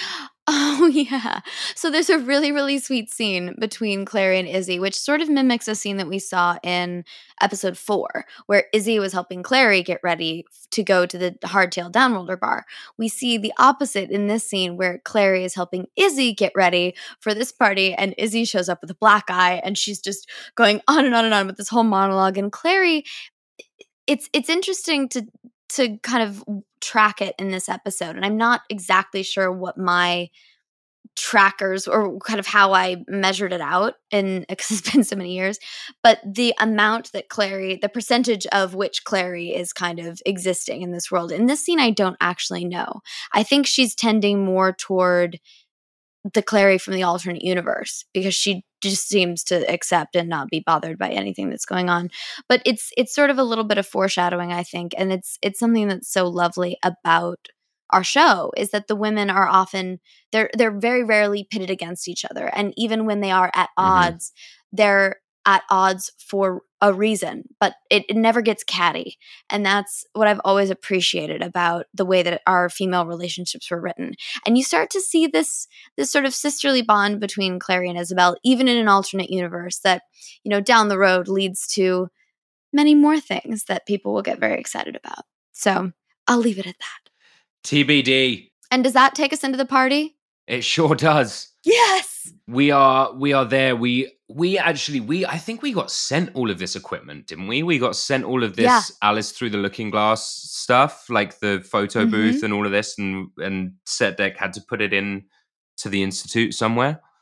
Speaker 13: Oh, yeah. So there's a really, really sweet scene between Clary and Izzy, which sort of mimics a scene that we saw in episode four, where Izzy was helping Clary get ready to go to the Hardtail Downworlder bar. We see the opposite in this scene, where Clary is helping Izzy get ready for this party, and Izzy shows up with a black eye, and she's just going on and on and on with this whole monologue. And Clary, it's it's interesting to to kind of track it in this episode. And I'm not exactly sure what my trackers or kind of how I measured it out, and because it's been so many years, but the amount that Clary, the percentage of which Clary is kind of existing in this world. In this scene, I don't actually know. I think she's tending more toward the Clary from the alternate universe, because she just seems to accept and not be bothered by anything that's going on. But it's it's sort of a little bit of foreshadowing, I think, and it's it's something that's so lovely about our show, is that the women are often they're they're very rarely pitted against each other, and even when they are at
Speaker 12: Mm-hmm.
Speaker 13: odds, they're at odds for a reason, but it, it never gets catty. And that's what I've always appreciated about the way that our female relationships were written. And you start to see this this sort of sisterly bond between Clary and Isabel, even in an alternate universe that, you know, down the road leads to many more things that people will get very excited about. So I'll leave it at that.
Speaker 12: T B D.
Speaker 13: And does that take us into the party?
Speaker 12: It sure does.
Speaker 13: Yes.
Speaker 12: We are we are there. We we actually we I think we got sent all of this equipment, didn't we? We got sent all of this
Speaker 13: Yeah.
Speaker 12: Alice Through the Looking Glass stuff, like the photo
Speaker 13: Mhm.
Speaker 12: booth and all of this, and and Set Deck had to put it in to the institute somewhere.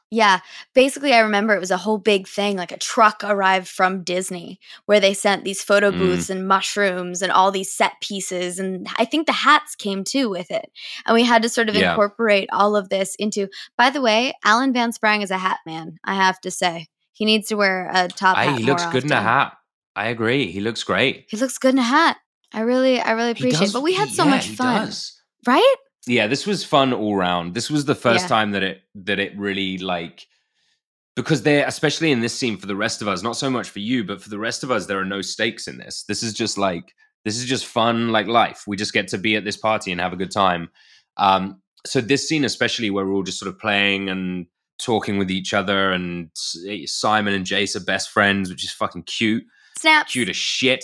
Speaker 13: Yeah. Basically, I remember it was a whole big thing, like a truck arrived from Disney where they sent these photo
Speaker 12: Mm.
Speaker 13: booths and mushrooms and all these set pieces. And I think the hats came too with it. And we had to sort of
Speaker 12: Yeah.
Speaker 13: incorporate all of this into, by the way, Alan Van Sprang is a hat man, I have to say. He needs to wear a top
Speaker 12: Hey,
Speaker 13: hat
Speaker 12: he
Speaker 13: more
Speaker 12: looks good in a
Speaker 13: often.
Speaker 12: hat. I agree. He looks great.
Speaker 13: He looks good in a hat. I really, I really
Speaker 12: He
Speaker 13: appreciate
Speaker 12: does-
Speaker 13: it. But we had so
Speaker 12: yeah,
Speaker 13: much
Speaker 12: he
Speaker 13: fun.
Speaker 12: does.
Speaker 13: Right?
Speaker 12: Yeah, this was fun all round. This was the first
Speaker 13: Yeah.
Speaker 12: time that it that it really like because they're especially in this scene for the rest of us, not so much for you, but for the rest of us, there are no stakes in this. This is just like this is just fun, like life. We just get to be at this party and have a good time. Um, so this scene, especially where we're all just sort of playing and talking with each other, and S- Simon and Jace are best friends, which is fucking cute.
Speaker 13: Snaps.
Speaker 12: Cute as shit.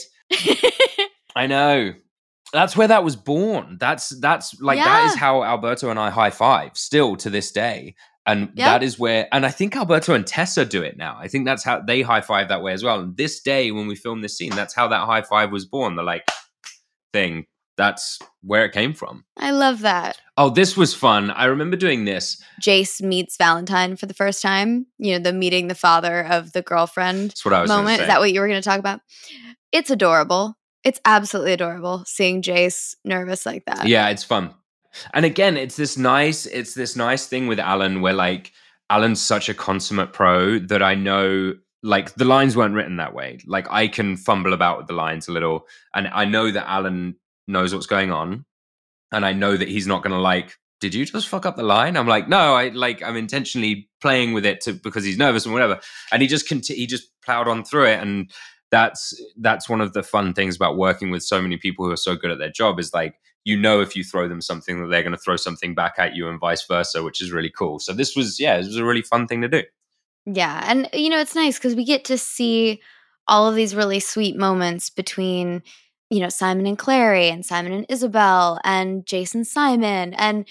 Speaker 12: I know. That's where that was born. That's that's like that is
Speaker 13: Yeah.
Speaker 12: how Alberto and I high five still to this day. And
Speaker 13: Yep.
Speaker 12: that is where and I think Alberto and Tessa do it now. I think that's how they high five that way as well. And this day when we filmed this scene, that's how that high five was born. The like thing. That's where it came from.
Speaker 13: I love that.
Speaker 12: Oh, this was fun. I remember doing this.
Speaker 13: Jace meets Valentine for the first time. You know, the meeting the father of the girlfriend
Speaker 12: That's what I was gonna
Speaker 13: moment.
Speaker 12: say.
Speaker 13: Is that what you were going to talk about? It's adorable. It's absolutely adorable seeing Jace nervous like that.
Speaker 12: Yeah, it's fun. And again, it's this nice, it's this nice thing with Alan where like Alan's such a consummate pro that I know like the lines weren't written that way. Like I can fumble about with the lines a little, and I know that Alan knows what's going on, and I know that he's not going to like, did you just fuck up the line? I'm like, no, I like I'm intentionally playing with it to because he's nervous and whatever. And he just conti- he just plowed on through it, and that's that's one of the fun things about working with so many people who are so good at their job is like, you know, if you throw them something that they're going to throw something back at you and vice versa, which is really cool. So this was, yeah, this was a really fun thing to do.
Speaker 13: Yeah. And, you know, it's nice because we get to see all of these really sweet moments between, you know, Simon and Clary and Simon and Isabel and Jason Simon and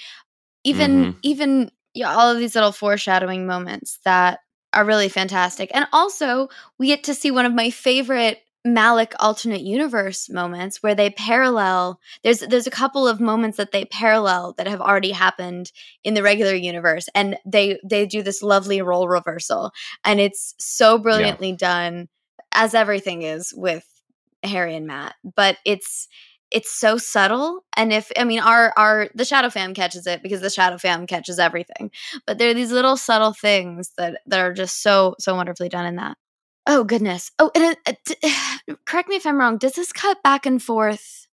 Speaker 13: even,
Speaker 12: Mhm.
Speaker 13: even yeah, all of these little foreshadowing moments that are really fantastic. And also we get to see one of my favorite Malik alternate universe moments where they parallel there's there's a couple of moments that they parallel that have already happened in the regular universe, and they they do this lovely role reversal, and it's so brilliantly done, as everything is with Harry and Matt, but it's it's so subtle. And if I mean our our the Shadow Fam catches it because the Shadow Fam catches everything, but there are these little subtle things that that are just so so wonderfully done in that. Oh, goodness. Oh, and uh, d- correct me if I'm wrong. Does this cut back and forth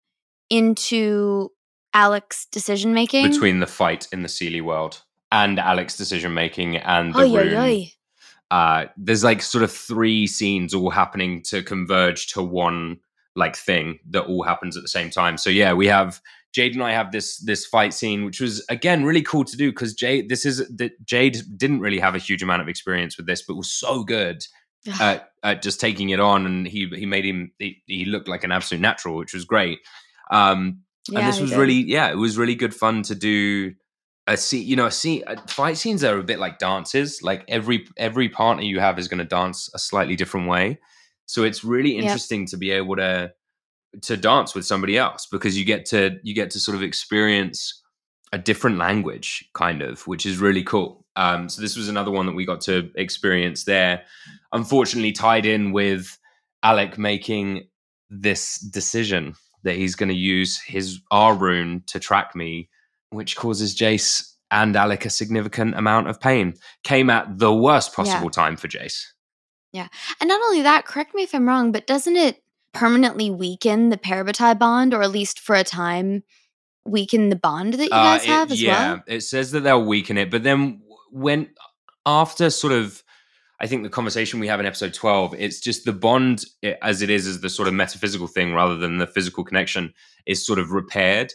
Speaker 13: into Alec's decision making?
Speaker 12: Between the fight in the Seelie world and Alec's decision making and the
Speaker 13: Oy, oy,
Speaker 12: rune.
Speaker 13: oy.
Speaker 12: Uh, there's like sort of three scenes all happening to converge to one like thing that all happens at the same time. So yeah, we have Jade and I have this this fight scene, which was again really cool to do because Jade this is that Jade didn't really have a huge amount of experience with this, but was so good at, at just taking it on, and he he made him he, he looked like an absolute natural, which was great. Um,
Speaker 13: Yeah,
Speaker 12: and this
Speaker 13: he
Speaker 12: was
Speaker 13: did.
Speaker 12: really yeah, it was really good fun to do. A scene, you know, a scene, uh, fight scenes are a bit like dances. Like every every partner you have is going to dance a slightly different way. So it's really
Speaker 13: Yep.
Speaker 12: interesting to be able to to dance with somebody else because you get to you get to sort of experience a different language, kind of, which is really cool. Um, so this was another one that we got to experience there. Unfortunately, tied in with Alec making this decision that he's going to use his R rune to track me, which causes Jace and Alec a significant amount of pain. Came at the worst possible
Speaker 13: Yeah.
Speaker 12: time for Jace.
Speaker 13: Yeah. And not only that, correct me if I'm wrong, but doesn't it permanently weaken the Parabatai bond, or at least for a time weaken the bond that you
Speaker 12: Uh,
Speaker 13: guys
Speaker 12: it-
Speaker 13: have as
Speaker 12: yeah,
Speaker 13: well?
Speaker 12: it says that they'll weaken it, but then when after sort of, I think the conversation we have in episode twelve, it's just the bond i- as it is as the sort of metaphysical thing rather than the physical connection is sort of repaired.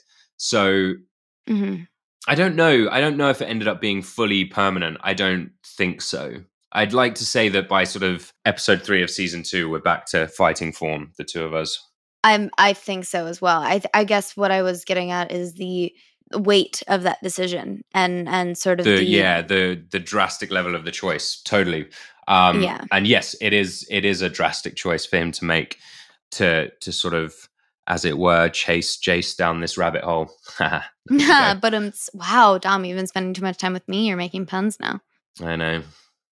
Speaker 12: So
Speaker 13: Mm-hmm.
Speaker 12: I don't know. I don't know if it ended up being fully permanent. I don't think so. I'd like to say that by sort of episode three of season two, we're back to fighting form, the two of us.
Speaker 13: I'm I think so as well. I th- I guess what I was getting at is the weight of that decision and and sort of
Speaker 12: The,
Speaker 13: the
Speaker 12: yeah, the the drastic level of the choice, totally. Um,
Speaker 13: Yeah.
Speaker 12: And yes, it is it is a drastic choice for him to make to to sort of, as it were, chase Jace down this rabbit hole.
Speaker 13: but um wow, Dom, you've been spending too much time with me. You're making puns now.
Speaker 12: I know.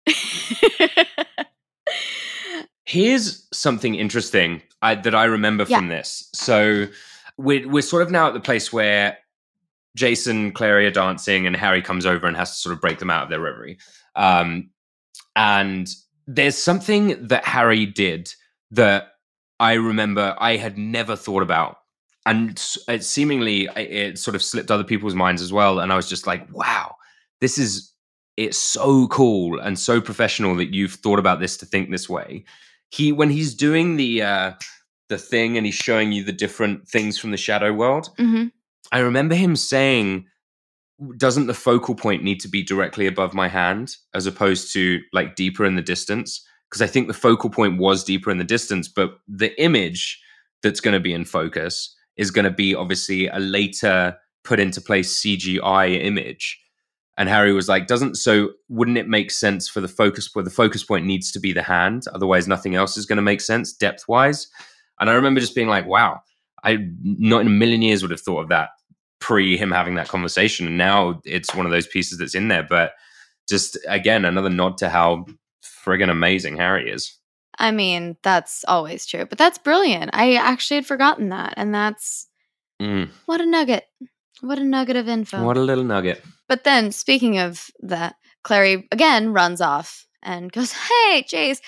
Speaker 12: Here's something interesting I, that I remember
Speaker 13: Yeah.
Speaker 12: from this. So we're, we're sort of now at the place where Jason, Clary are dancing and Harry comes over and has to sort of break them out of their reverie. Um, and there's something that Harry did that I remember I had never thought about. And it seemingly, it sort of slipped other people's minds as well. And I was just like, wow, this is, it's so cool and so professional that you've thought about this to think this way. He, when he's doing the uh, the thing and he's showing you the different things from the shadow world,
Speaker 13: Mm-hmm.
Speaker 12: I remember him saying, doesn't the focal point need to be directly above my hand as opposed to like deeper in the distance? Because I think the focal point was deeper in the distance, but the image that's going to be in focus is going to be obviously a later put into place C G I image. And Harry was like, doesn't, so wouldn't it make sense for the focus point? The focus point needs to be the hand. Otherwise, nothing else is going to make sense depth wise. And I remember just being like, wow, I not in a million years would have thought of that pre him having that conversation. And now it's one of those pieces that's in there. But just, again, another nod to how friggin' amazing Harry is.
Speaker 13: I mean, that's always true, but that's brilliant. I actually had forgotten that. And that's,
Speaker 12: Mm.
Speaker 13: what a nugget. What a nugget of info.
Speaker 12: What a little nugget.
Speaker 13: But then, speaking of that, Clary again runs off and goes, "Hey, Jace,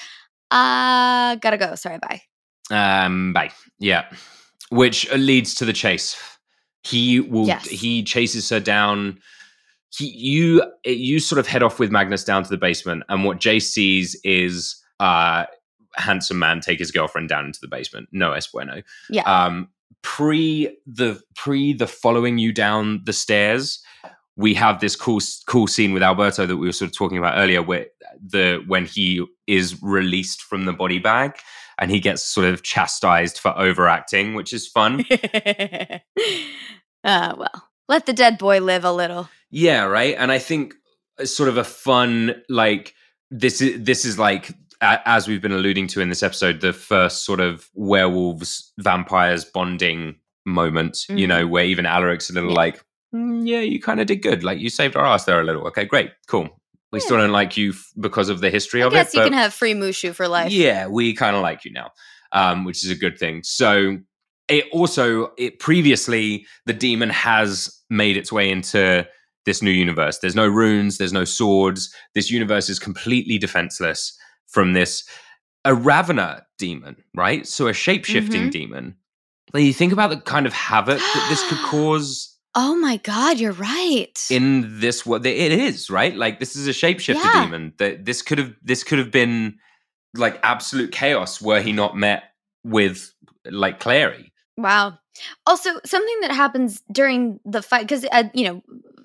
Speaker 13: uh, gotta go. Sorry, bye."
Speaker 12: Um, bye. Yeah. Which leads to the chase. He will,
Speaker 13: Yes.
Speaker 12: he chases her down. He, you, you sort of head off with Magnus down to the basement. And what Jace sees is uh, a handsome man take his girlfriend down into the basement. No es bueno.
Speaker 13: Yeah.
Speaker 12: Um, pre the, pre the following you down the stairs, we have this cool, cool scene with Alberto that we were sort of talking about earlier, where the when he is released from the body bag and he gets sort of chastised for overacting, which is fun.
Speaker 13: uh, well, let the dead boy live a little.
Speaker 12: Yeah, right. And I think it's sort of a fun, like this is this is like a, as we've been alluding to in this episode, the first sort of werewolves vampires bonding moment. Mm-hmm. You know, where even Alaric's a little yeah. like. Mm, yeah, you kind of did good. Like, you saved our ass there a little. Okay, great. Cool. We yeah. still don't like you f- because of the history
Speaker 13: I
Speaker 12: of
Speaker 13: it. I guess
Speaker 12: it.
Speaker 13: you can have free Mushu for life.
Speaker 12: Yeah, we kind of like you now, um, which is a good thing. So it also, it previously, the demon has made its way into this new universe. There's no runes. There's no swords. This universe is completely defenseless from this. A Ravener demon, right? So a shape-shifting mm-hmm. demon. Like, you think about the kind of havoc that this could cause.
Speaker 13: Oh my God, you're right.
Speaker 12: In this, what it is, right? Like, this is a shapeshifter yeah. demon. That this could have, this could have been like absolute chaos were he not met with like Clary.
Speaker 13: Wow. Also, something that happens during the fight, because uh, you know,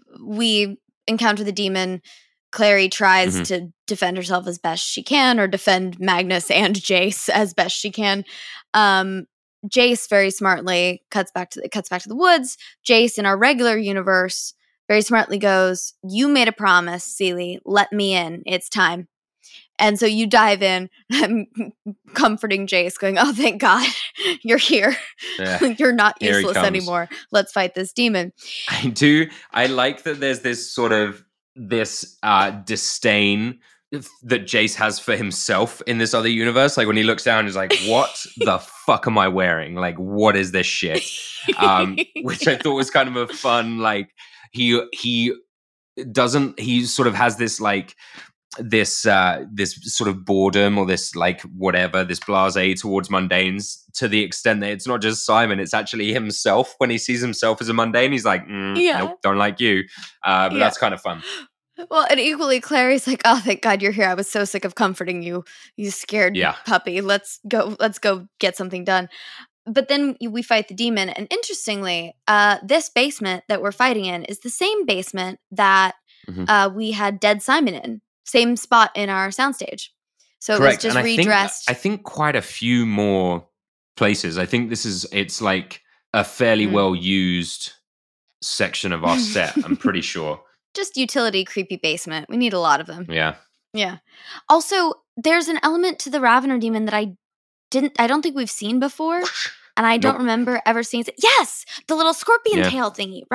Speaker 13: we encounter the demon. Clary tries mm-hmm. to defend herself as best she can, or defend Magnus and Jace as best she can. Um, Jace very smartly cuts back to the, cuts back to the woods. Jace in our regular universe very smartly goes, "You made a promise, Seelie. Let me in. It's time." And so you dive in, comforting Jace, going, "Oh, thank God, you're here. Yeah. You're not here useless anymore. Let's fight this demon."
Speaker 12: I do. I like that there's this sort of this uh, disdain that Jace has for himself in this other universe. Like, when he looks down, he's like, what the fuck am I wearing? Like, what is this shit? Um, which I thought was kind of a fun, like, he, he doesn't, he sort of has this, like, this, uh, this sort of boredom or this, like, whatever, this blasé towards mundanes, to the extent that it's not just Simon, it's actually himself. When he sees himself as a mundane, he's like, mm, yeah. nope, don't like you. Uh, but yeah. that's kind of fun.
Speaker 13: Well, and equally, Clary's like, "Oh, thank God you're here. I was so sick of comforting you, you scared yeah. puppy. Let's go. Let's go get something done." But then we fight the demon, and interestingly, uh, this basement that we're fighting in is the same basement that mm-hmm. uh, we had Dead Simon in. Same spot in our soundstage. So
Speaker 12: Correct.
Speaker 13: it was just
Speaker 12: and I
Speaker 13: redressed.
Speaker 12: Think, I think quite a few more places. I think this is it's like a fairly mm. well used section of our set. I'm pretty sure.
Speaker 13: Just utility creepy basement. We need a lot of them.
Speaker 12: Yeah.
Speaker 13: Yeah. Also, there's an element to the Ravener demon that I didn't I don't think we've seen before. And I don't nope. remember ever seeing it. Yes! The little scorpion yeah. tail thingy, right?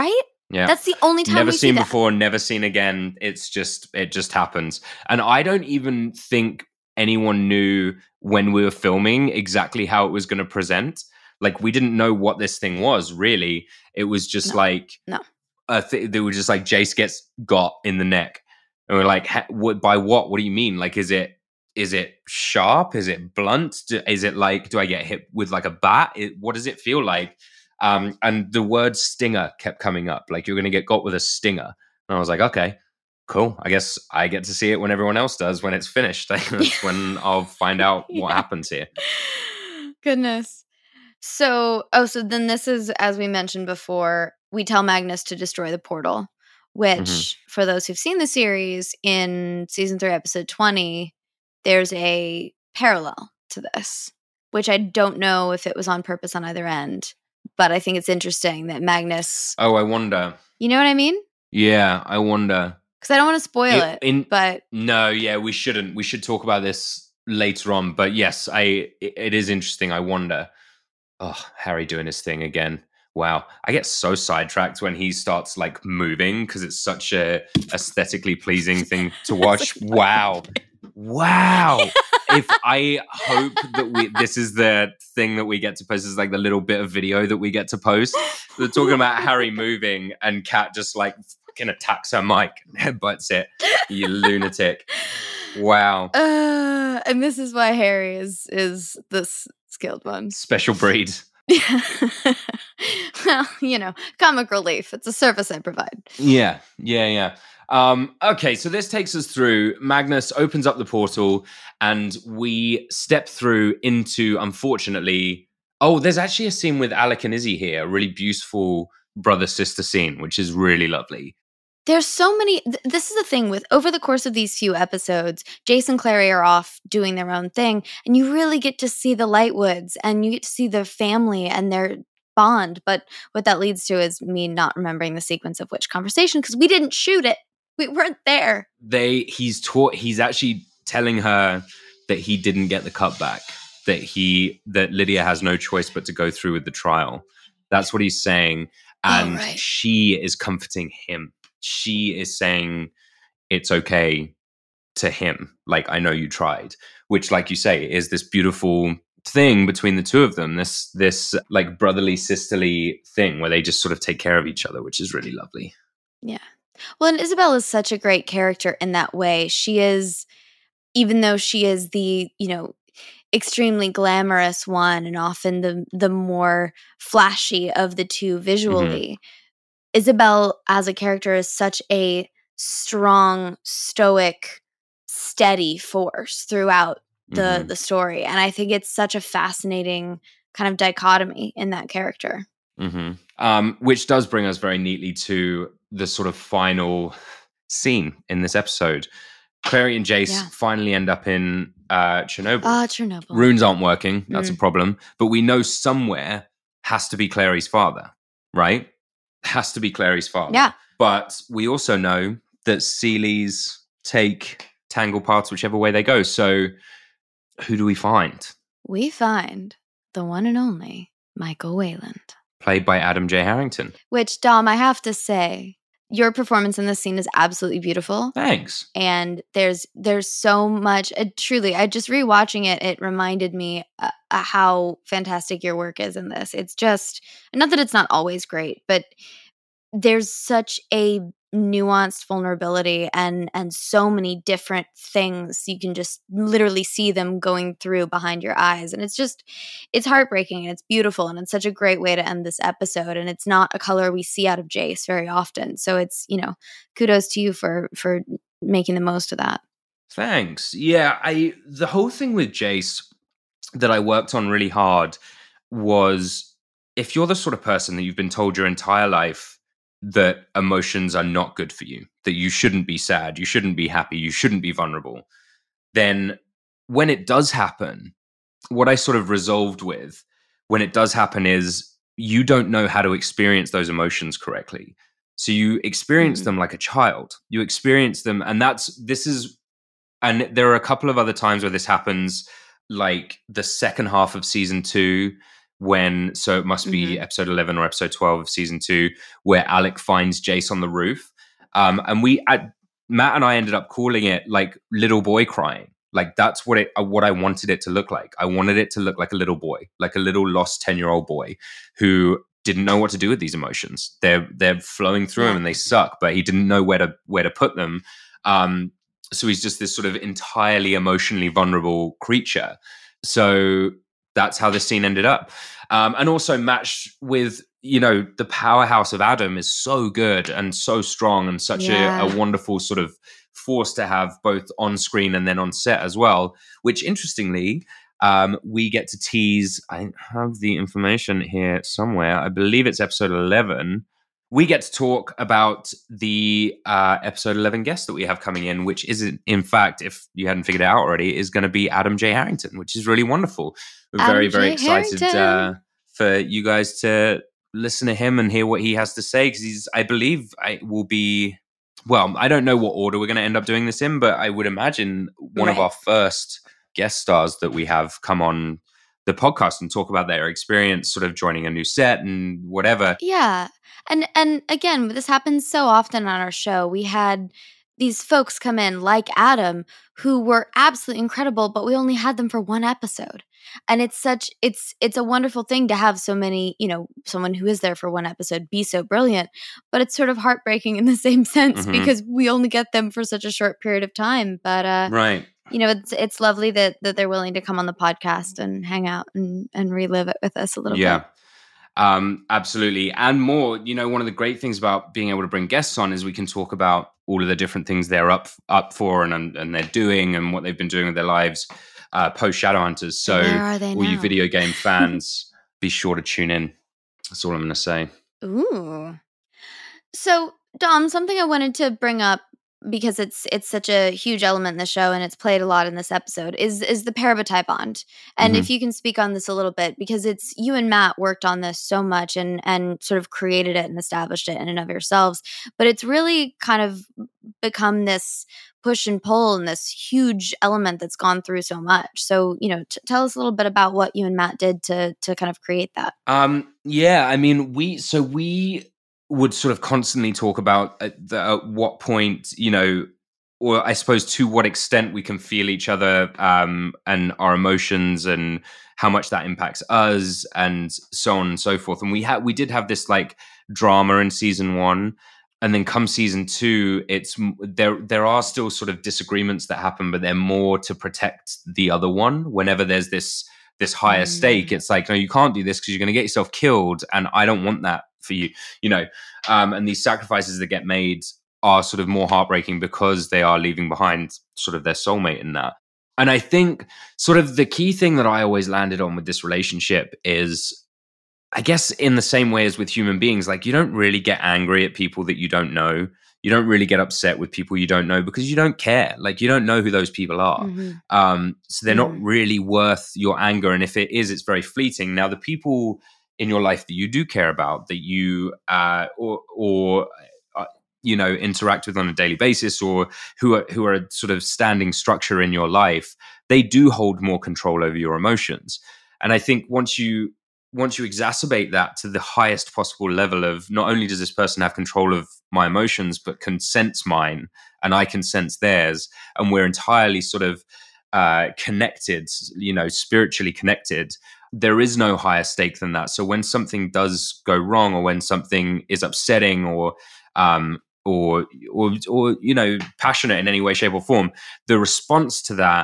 Speaker 12: Yeah.
Speaker 13: That's the only time
Speaker 12: never
Speaker 13: we
Speaker 12: seen
Speaker 13: see that.
Speaker 12: before, never seen again. It's just it just happens. And I don't even think anyone knew when we were filming exactly how it was going to present. Like we didn't know what this thing was really. It was just
Speaker 13: no.
Speaker 12: like
Speaker 13: no.
Speaker 12: A th- they were just like Jace gets got in the neck. And we're like, what, by what? What do you mean? Like, is it is it sharp? Is it blunt? Do, is it like, do I get hit with like a bat? It, what does it feel like? Um, and the word stinger kept coming up. Like, you're going to get got with a stinger. And I was like, okay, cool. I guess I get to see it when everyone else does when it's finished. That's when I'll find out what yeah. happens here.
Speaker 13: Goodness. So, oh, so then this is, as we mentioned before, we tell Magnus to destroy the portal, which mm-hmm. for those who've seen the series in season three, episode twenty, there's a parallel to this, which I don't know if it was on purpose on either end, but I think it's interesting that Magnus.
Speaker 12: Oh, I wonder.
Speaker 13: You know what I mean?
Speaker 12: Yeah, I wonder.
Speaker 13: Because I don't want to spoil it,
Speaker 12: in,
Speaker 13: but.
Speaker 12: No, yeah, we shouldn't. We should talk about this later on. But yes, I. It, it is interesting. I wonder. Oh, Harry doing his thing again. Wow. I get so sidetracked when he starts like moving because it's such a aesthetically pleasing thing to watch. Wow. Wow. If I hope that we this is the thing that we get to post, is like the little bit of video that we get to post. They're talking about Harry moving and Kat just like fucking attacks her mic and headbutts it. You lunatic. Wow.
Speaker 13: Uh, and this is why Harry is is this skilled one.
Speaker 12: Special breed.
Speaker 13: Well, you know, comic relief. It's a service I provide.
Speaker 12: Yeah, yeah, yeah. Um, okay, so this takes us through. Magnus opens up the portal, and we step through into, unfortunately, oh, there's actually a scene with Alec and Izzy here, a really beautiful brother-sister scene, which is really lovely.
Speaker 13: There's so many, th- this is the thing with, over the course of these few episodes, Jace and Clary are off doing their own thing, and you really get to see the Lightwoods, and you get to see their family and their bond, but what that leads to is me not remembering the sequence of which conversation, because we didn't shoot it. We weren't there.
Speaker 12: They, he's taught, he's actually telling her that he didn't get the cutback, that he, that Lydia has no choice but to go through with the trial. That's what he's saying, and
Speaker 13: oh, right.
Speaker 12: she is comforting him. She is saying it's okay to him. Like, I know you tried, which, like you say, is this beautiful thing between the two of them. This, this like brotherly, sisterly thing where they just sort of take care of each other, which is really lovely.
Speaker 13: Yeah. Well, and Isabel is such a great character in that way. She is, even though she is the, you know, extremely glamorous one and often the, the more flashy of the two visually, mm-hmm. Isabel as a character is such a strong, stoic, steady force throughout the, mm-hmm. the story. And I think it's such a fascinating kind of dichotomy in that character.
Speaker 12: Mm-hmm. Um, which does bring us very neatly to the sort of final scene in this episode. Clary and Jace yeah. finally end up in uh, Chernobyl.
Speaker 13: Ah, uh, Chernobyl.
Speaker 12: Runes aren't working. That's
Speaker 13: mm.
Speaker 12: a problem. But we know somewhere has to be Clary's father, right? Has to be Clary's father.
Speaker 13: Yeah.
Speaker 12: But we also know that Seelies take Tangle paths whichever way they go. So who do we find?
Speaker 13: We find the one and only Michael Wayland.
Speaker 12: Played by Adam J. Harrington.
Speaker 13: Which, Dom, I have to say, your performance in this scene is absolutely beautiful.
Speaker 12: Thanks.
Speaker 13: And there's there's so much, uh, truly, I just rewatching it, it reminded me uh, uh, how fantastic your work is in this. It's just, not that it's not always great, but there's such a nuanced vulnerability and and so many different things. You can just literally see them going through behind your eyes. And it's just, it's heartbreaking and it's beautiful. And it's such a great way to end this episode. And it's not a color we see out of Jace very often. So it's, you know, kudos to you for for making the most of that.
Speaker 12: Thanks. Yeah, I the whole thing with Jace that I worked on really hard was, if you're the sort of person that you've been told your entire life that emotions are not good for you, that you shouldn't be sad, you shouldn't be happy, you shouldn't be vulnerable, then when it does happen, what I sort of resolved with when it does happen is you don't know how to experience those emotions correctly. So you experience mm-hmm. them like a child. You experience them, and that's, this is, and there are a couple of other times where this happens, like the second half of season two, when, so it must be
Speaker 13: Mm-hmm.
Speaker 12: episode eleven or episode twelve of season two, where Alec finds Jace on the roof. Um, and we, at, Matt and I ended up calling it like little boy crying. Like that's what it, uh, what I wanted it to look like. I wanted it to look like a little boy, like a little lost ten year old boy who didn't know what to do with these emotions. They're, they're flowing through
Speaker 13: Yeah.
Speaker 12: him and they suck, but he didn't know where to, where to put them. Um, so he's just this sort of entirely emotionally vulnerable creature. So that's how the scene ended up. Um, and also matched with, you know, the powerhouse of Adam is so good and so strong and such
Speaker 13: Yeah.
Speaker 12: a, a wonderful sort of force to have both on screen and then on set as well, which interestingly, um, we get to tease. I have the information here somewhere. I believe it's episode eleven. We get to talk about the uh, episode eleven guest that we have coming in, which is, in fact, if you hadn't figured it out already, is going to be Adam J. Harrington, which is really wonderful. We're
Speaker 13: Adam
Speaker 12: very, very
Speaker 13: J.
Speaker 12: excited uh,
Speaker 13: Harrington.
Speaker 12: for you guys to listen to him and hear what he has to say, because he's, I believe, I will be, well, I don't know what order we're going to end up doing this in, but I would imagine one of
Speaker 13: Right.
Speaker 12: our first guest stars that we have come on the podcast and talk about their experience sort of joining a new set and whatever.
Speaker 13: Yeah. And and again, this happens so often on our show. We had these folks come in like Adam who were absolutely incredible, but we only had them for one episode. And it's such it's it's a wonderful thing to have so many, you know, someone who is there for one episode be so brilliant, but it's sort of heartbreaking in the same sense
Speaker 12: Mhm.
Speaker 13: because we only get them for such a short period of time. But uh
Speaker 12: Right.
Speaker 13: you know, it's it's lovely that that they're willing to come on the podcast and hang out and and relive it with us a little
Speaker 12: Yeah.
Speaker 13: bit.
Speaker 12: Um, absolutely. And more, you know, one of the great things about being able to bring guests on is we can talk about all of the different things they're up up for and and, and they're doing and what they've been doing with their lives uh, post Shadowhunters. So
Speaker 13: Where are they
Speaker 12: all you
Speaker 13: now?
Speaker 12: video game fans, be sure to tune in. That's all I'm going to say.
Speaker 13: Ooh. So, Dom, something I wanted to bring up because it's it's such a huge element in the show and it's played a lot in this episode is is the parabatai bond. And
Speaker 12: Mhm.
Speaker 13: if you can speak on this a little bit, because it's you and Matt worked on this so much and and sort of created it and established it in and of yourselves, but it's really kind of become this push and pull and this huge element that's gone through so much. So, you know, t- tell us a little bit about what you and Matt did to to kind of create that.
Speaker 12: Um, yeah, I mean, we so we would sort of constantly talk about at, the, at what point, you know, or I suppose to what extent we can feel each other um, and our emotions and how much that impacts us and so on and so forth. And we had we did have this like drama in season one. And then come season two, it's m- there. There are still sort of disagreements that happen, but they're more to protect the other one. Whenever there's this this higher stake, it's like, no, you can't do this because you're going to get yourself killed, and I don't want that for you. You know, um, and these sacrifices that get made are sort of more heartbreaking because they are leaving behind sort of their soulmate in that. And I think sort of the key thing that I always landed on with this relationship is, I guess in the same way as with human beings, like you don't really get angry at people that you don't know. You don't really get upset with people you don't know because you don't care. Like you don't know who those people are.
Speaker 13: Mhm.
Speaker 12: Um, so they're not
Speaker 13: Mhm.
Speaker 12: really worth your anger. And if it is, it's very fleeting. Now, the people in your life that you do care about, that you uh, or or uh, you know interact with on a daily basis, or who are who are a sort of standing structure in your life, they do hold more control over your emotions. And I think once you once you exacerbate that to the highest possible level of not only does this person have control of my emotions, but can sense mine and I can sense theirs, and we're entirely sort of uh, connected, you know, spiritually connected, there is no higher stake than that. So when something does go wrong, or when something is upsetting, or um, or or or you know, passionate in any way, shape, or form, the response to that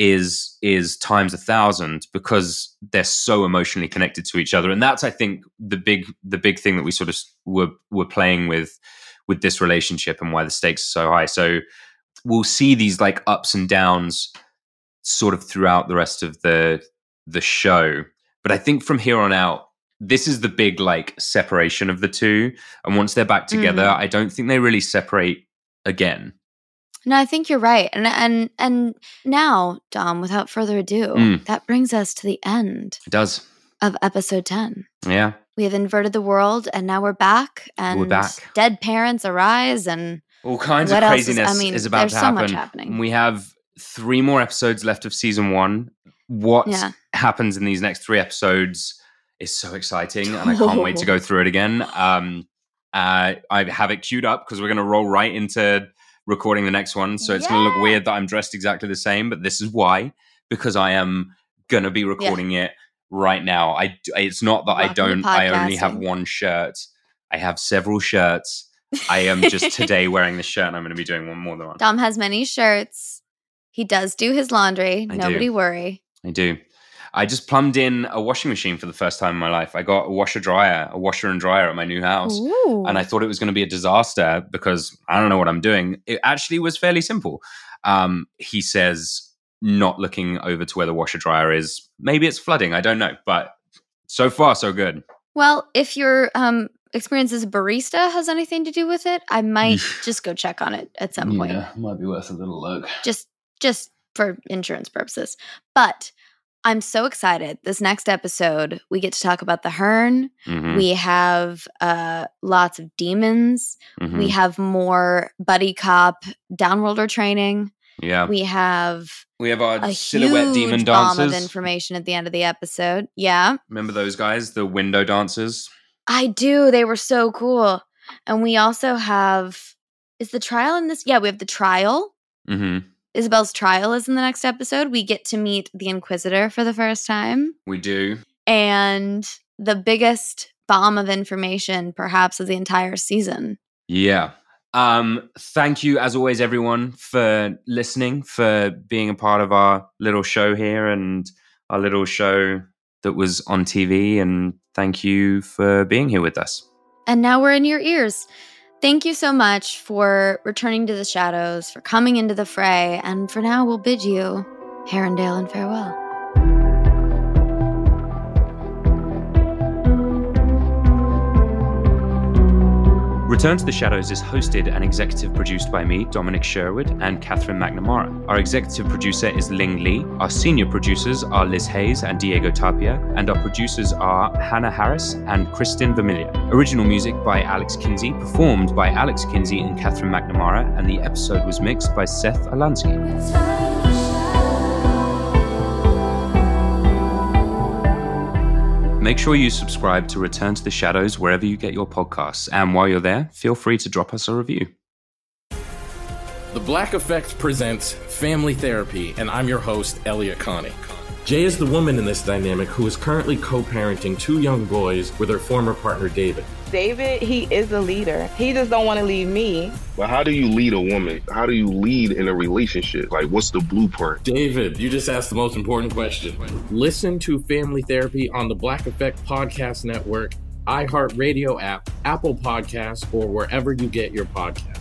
Speaker 12: is is times a thousand because they're so emotionally connected to each other. And that's, I think, the big the big thing that we sort of were were playing with with this relationship and why the stakes are so high. So we'll see these like ups and downs sort of throughout the rest of the the show. But I think from here on out, this is the big like separation of the two. And once they're back together,
Speaker 13: Mhm.
Speaker 12: I don't think they really separate again.
Speaker 13: No, I think you're right. And and and now, Dom, without further ado,
Speaker 12: Mm.
Speaker 13: that brings us to the end
Speaker 12: It does.
Speaker 13: of episode ten.
Speaker 12: Yeah.
Speaker 13: We have inverted the world and now we're back and
Speaker 12: We're back.
Speaker 13: dead parents arise and
Speaker 12: All kinds
Speaker 13: what
Speaker 12: of
Speaker 13: else is-
Speaker 12: craziness
Speaker 13: I mean,
Speaker 12: is about
Speaker 13: there's
Speaker 12: to
Speaker 13: so
Speaker 12: happen.
Speaker 13: much happening.
Speaker 12: We have three more episodes left of season one. What
Speaker 13: Yeah.
Speaker 12: happens in these next three episodes is so exciting, and I can't wait to go through it again. Um, uh, I have it queued up because we're going to roll right into recording the next one. So it's yeah. going to look weird that I'm dressed exactly the same, but this is why, because I am going to be recording yeah. it right now. I, it's not that Welcome I don't, I only have one shirt. I have several shirts. I am just today wearing the shirt, and I'm going to be doing one more than one.
Speaker 13: Dom has many shirts. He does do his laundry.
Speaker 12: I
Speaker 13: Nobody
Speaker 12: do.
Speaker 13: worry.
Speaker 12: I do. I just plumbed in a washing machine for the first time in my life. I got a washer dryer, a washer and dryer at my new house.
Speaker 13: Ooh.
Speaker 12: And I thought it was going to be a disaster because I don't know what I'm doing. It actually was fairly simple. Um, he says, not looking over to where the washer dryer is, maybe it's flooding. I don't know. But so far, so good.
Speaker 13: Well, if your um, experience as a barista has anything to do with it, I might just go check on it at some point.
Speaker 12: Yeah, might be worth a little look.
Speaker 13: Just, just for insurance purposes. But I'm so excited. This next episode, we get to talk about the Hearn.
Speaker 12: Mm-hmm.
Speaker 13: We have uh, lots of demons.
Speaker 12: Mm-hmm.
Speaker 13: We have more buddy cop downworlder training.
Speaker 12: Yeah.
Speaker 13: We have
Speaker 12: we have our
Speaker 13: a
Speaker 12: silhouette
Speaker 13: huge
Speaker 12: demon
Speaker 13: bomb
Speaker 12: dancers.
Speaker 13: of information at the end of the episode. Yeah.
Speaker 12: Remember those guys, the window dancers?
Speaker 13: I do. They were so cool. And we also have, is the trial in this? Yeah, we have the trial.
Speaker 12: Mm-hmm.
Speaker 13: Isabel's trial is in the next episode. We get to meet the Inquisitor for the first time.
Speaker 12: We do.
Speaker 13: And the biggest bomb of information, perhaps, of the entire season.
Speaker 12: Yeah. Um, thank you, as always, everyone, for listening, for being a part of our little show here and our little show that was on T V. And thank you for being here with us.
Speaker 13: And now we're in your ears. Thank you so much for returning to the shadows, for coming into the fray, and for now we'll bid you Herondale and farewell.
Speaker 12: Return to the Shadows is hosted and executive produced by me, Dominic Sherwood, and Catherine McNamara. Our executive producer is Ling Lee. Our senior producers are Liz Hayes and Diego Tapia, and our producers are Hannah Harris and Kristen Vermilia. Original music by Alex Kinsey, performed by Alex Kinsey and Catherine McNamara, and the episode was mixed by Seth Alansky. Make sure you subscribe to Return to the Shadows wherever you get your podcasts. And while you're there, feel free to drop us a review.
Speaker 1: The Black Effect presents Family Therapy, and I'm your host, Elliot Connie. Jay is the woman in this dynamic who is currently co-parenting two young boys with her former partner, David.
Speaker 2: David, he is a leader. He just don't want to leave me.
Speaker 3: But how do you lead a woman? How do you lead in a relationship? Like, what's the blueprint?
Speaker 1: David, you just asked the most important question. Listen to Family Therapy on the Black Effect Podcast Network, iHeartRadio app, Apple Podcasts, or wherever you get your podcasts.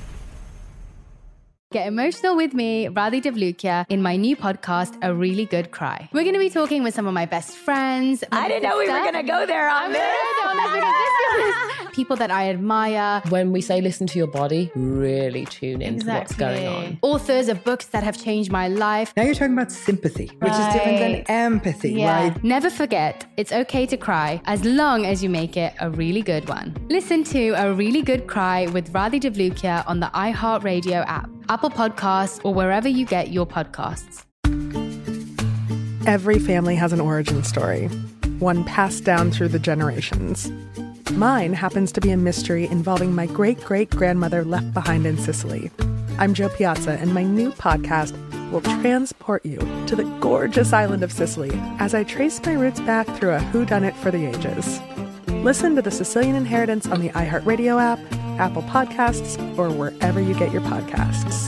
Speaker 4: Get emotional with me, Radhi Devlukia, in my new podcast, A Really Good Cry. We're going to be talking with some of my best friends.
Speaker 24: I didn't know we were going to go there on this.
Speaker 4: People that I admire.
Speaker 6: When we say listen to your body, really tune into
Speaker 4: Exactly.
Speaker 6: what's going on.
Speaker 4: Authors of books that have changed my life.
Speaker 7: Now you're talking about sympathy, which
Speaker 4: Right.
Speaker 7: is different than empathy,
Speaker 4: Yeah.
Speaker 7: right?
Speaker 4: Never forget, it's okay to cry as long as you make it a really good one. Listen to A Really Good Cry with Radhi Devlukia on the iHeartRadio app, Apple Podcasts, or wherever you get your podcasts.
Speaker 5: Every family has an origin story, one passed down through the generations. Mine happens to be a mystery involving my great-great-grandmother left behind in Sicily. I'm Jo Piazza, and my new podcast will transport you to the gorgeous island of Sicily as I trace my roots back through a whodunit for the ages. Listen to The Sicilian Inheritance on the iHeartRadio app, Apple Podcasts, or wherever you get your podcasts.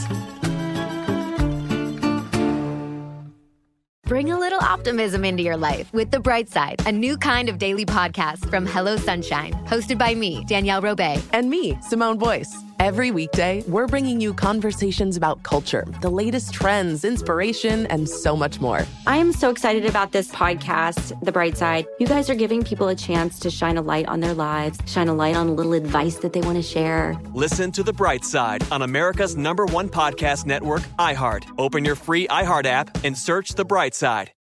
Speaker 11: Bring a little optimism into your life with The Bright Side, a new kind of daily podcast from Hello Sunshine, hosted by me, Danielle Robay.
Speaker 17: And me, Simone Boyce. Every weekday, we're bringing you conversations about culture, the latest trends, inspiration, and so much more.
Speaker 10: I am so excited about this podcast, The Bright Side. You guys are giving people a chance to shine a light on their lives, shine a light on a little advice that they want to share.
Speaker 20: Listen to The Bright Side on America's number one podcast network, iHeart. Open your free iHeart app and search The Bright Side.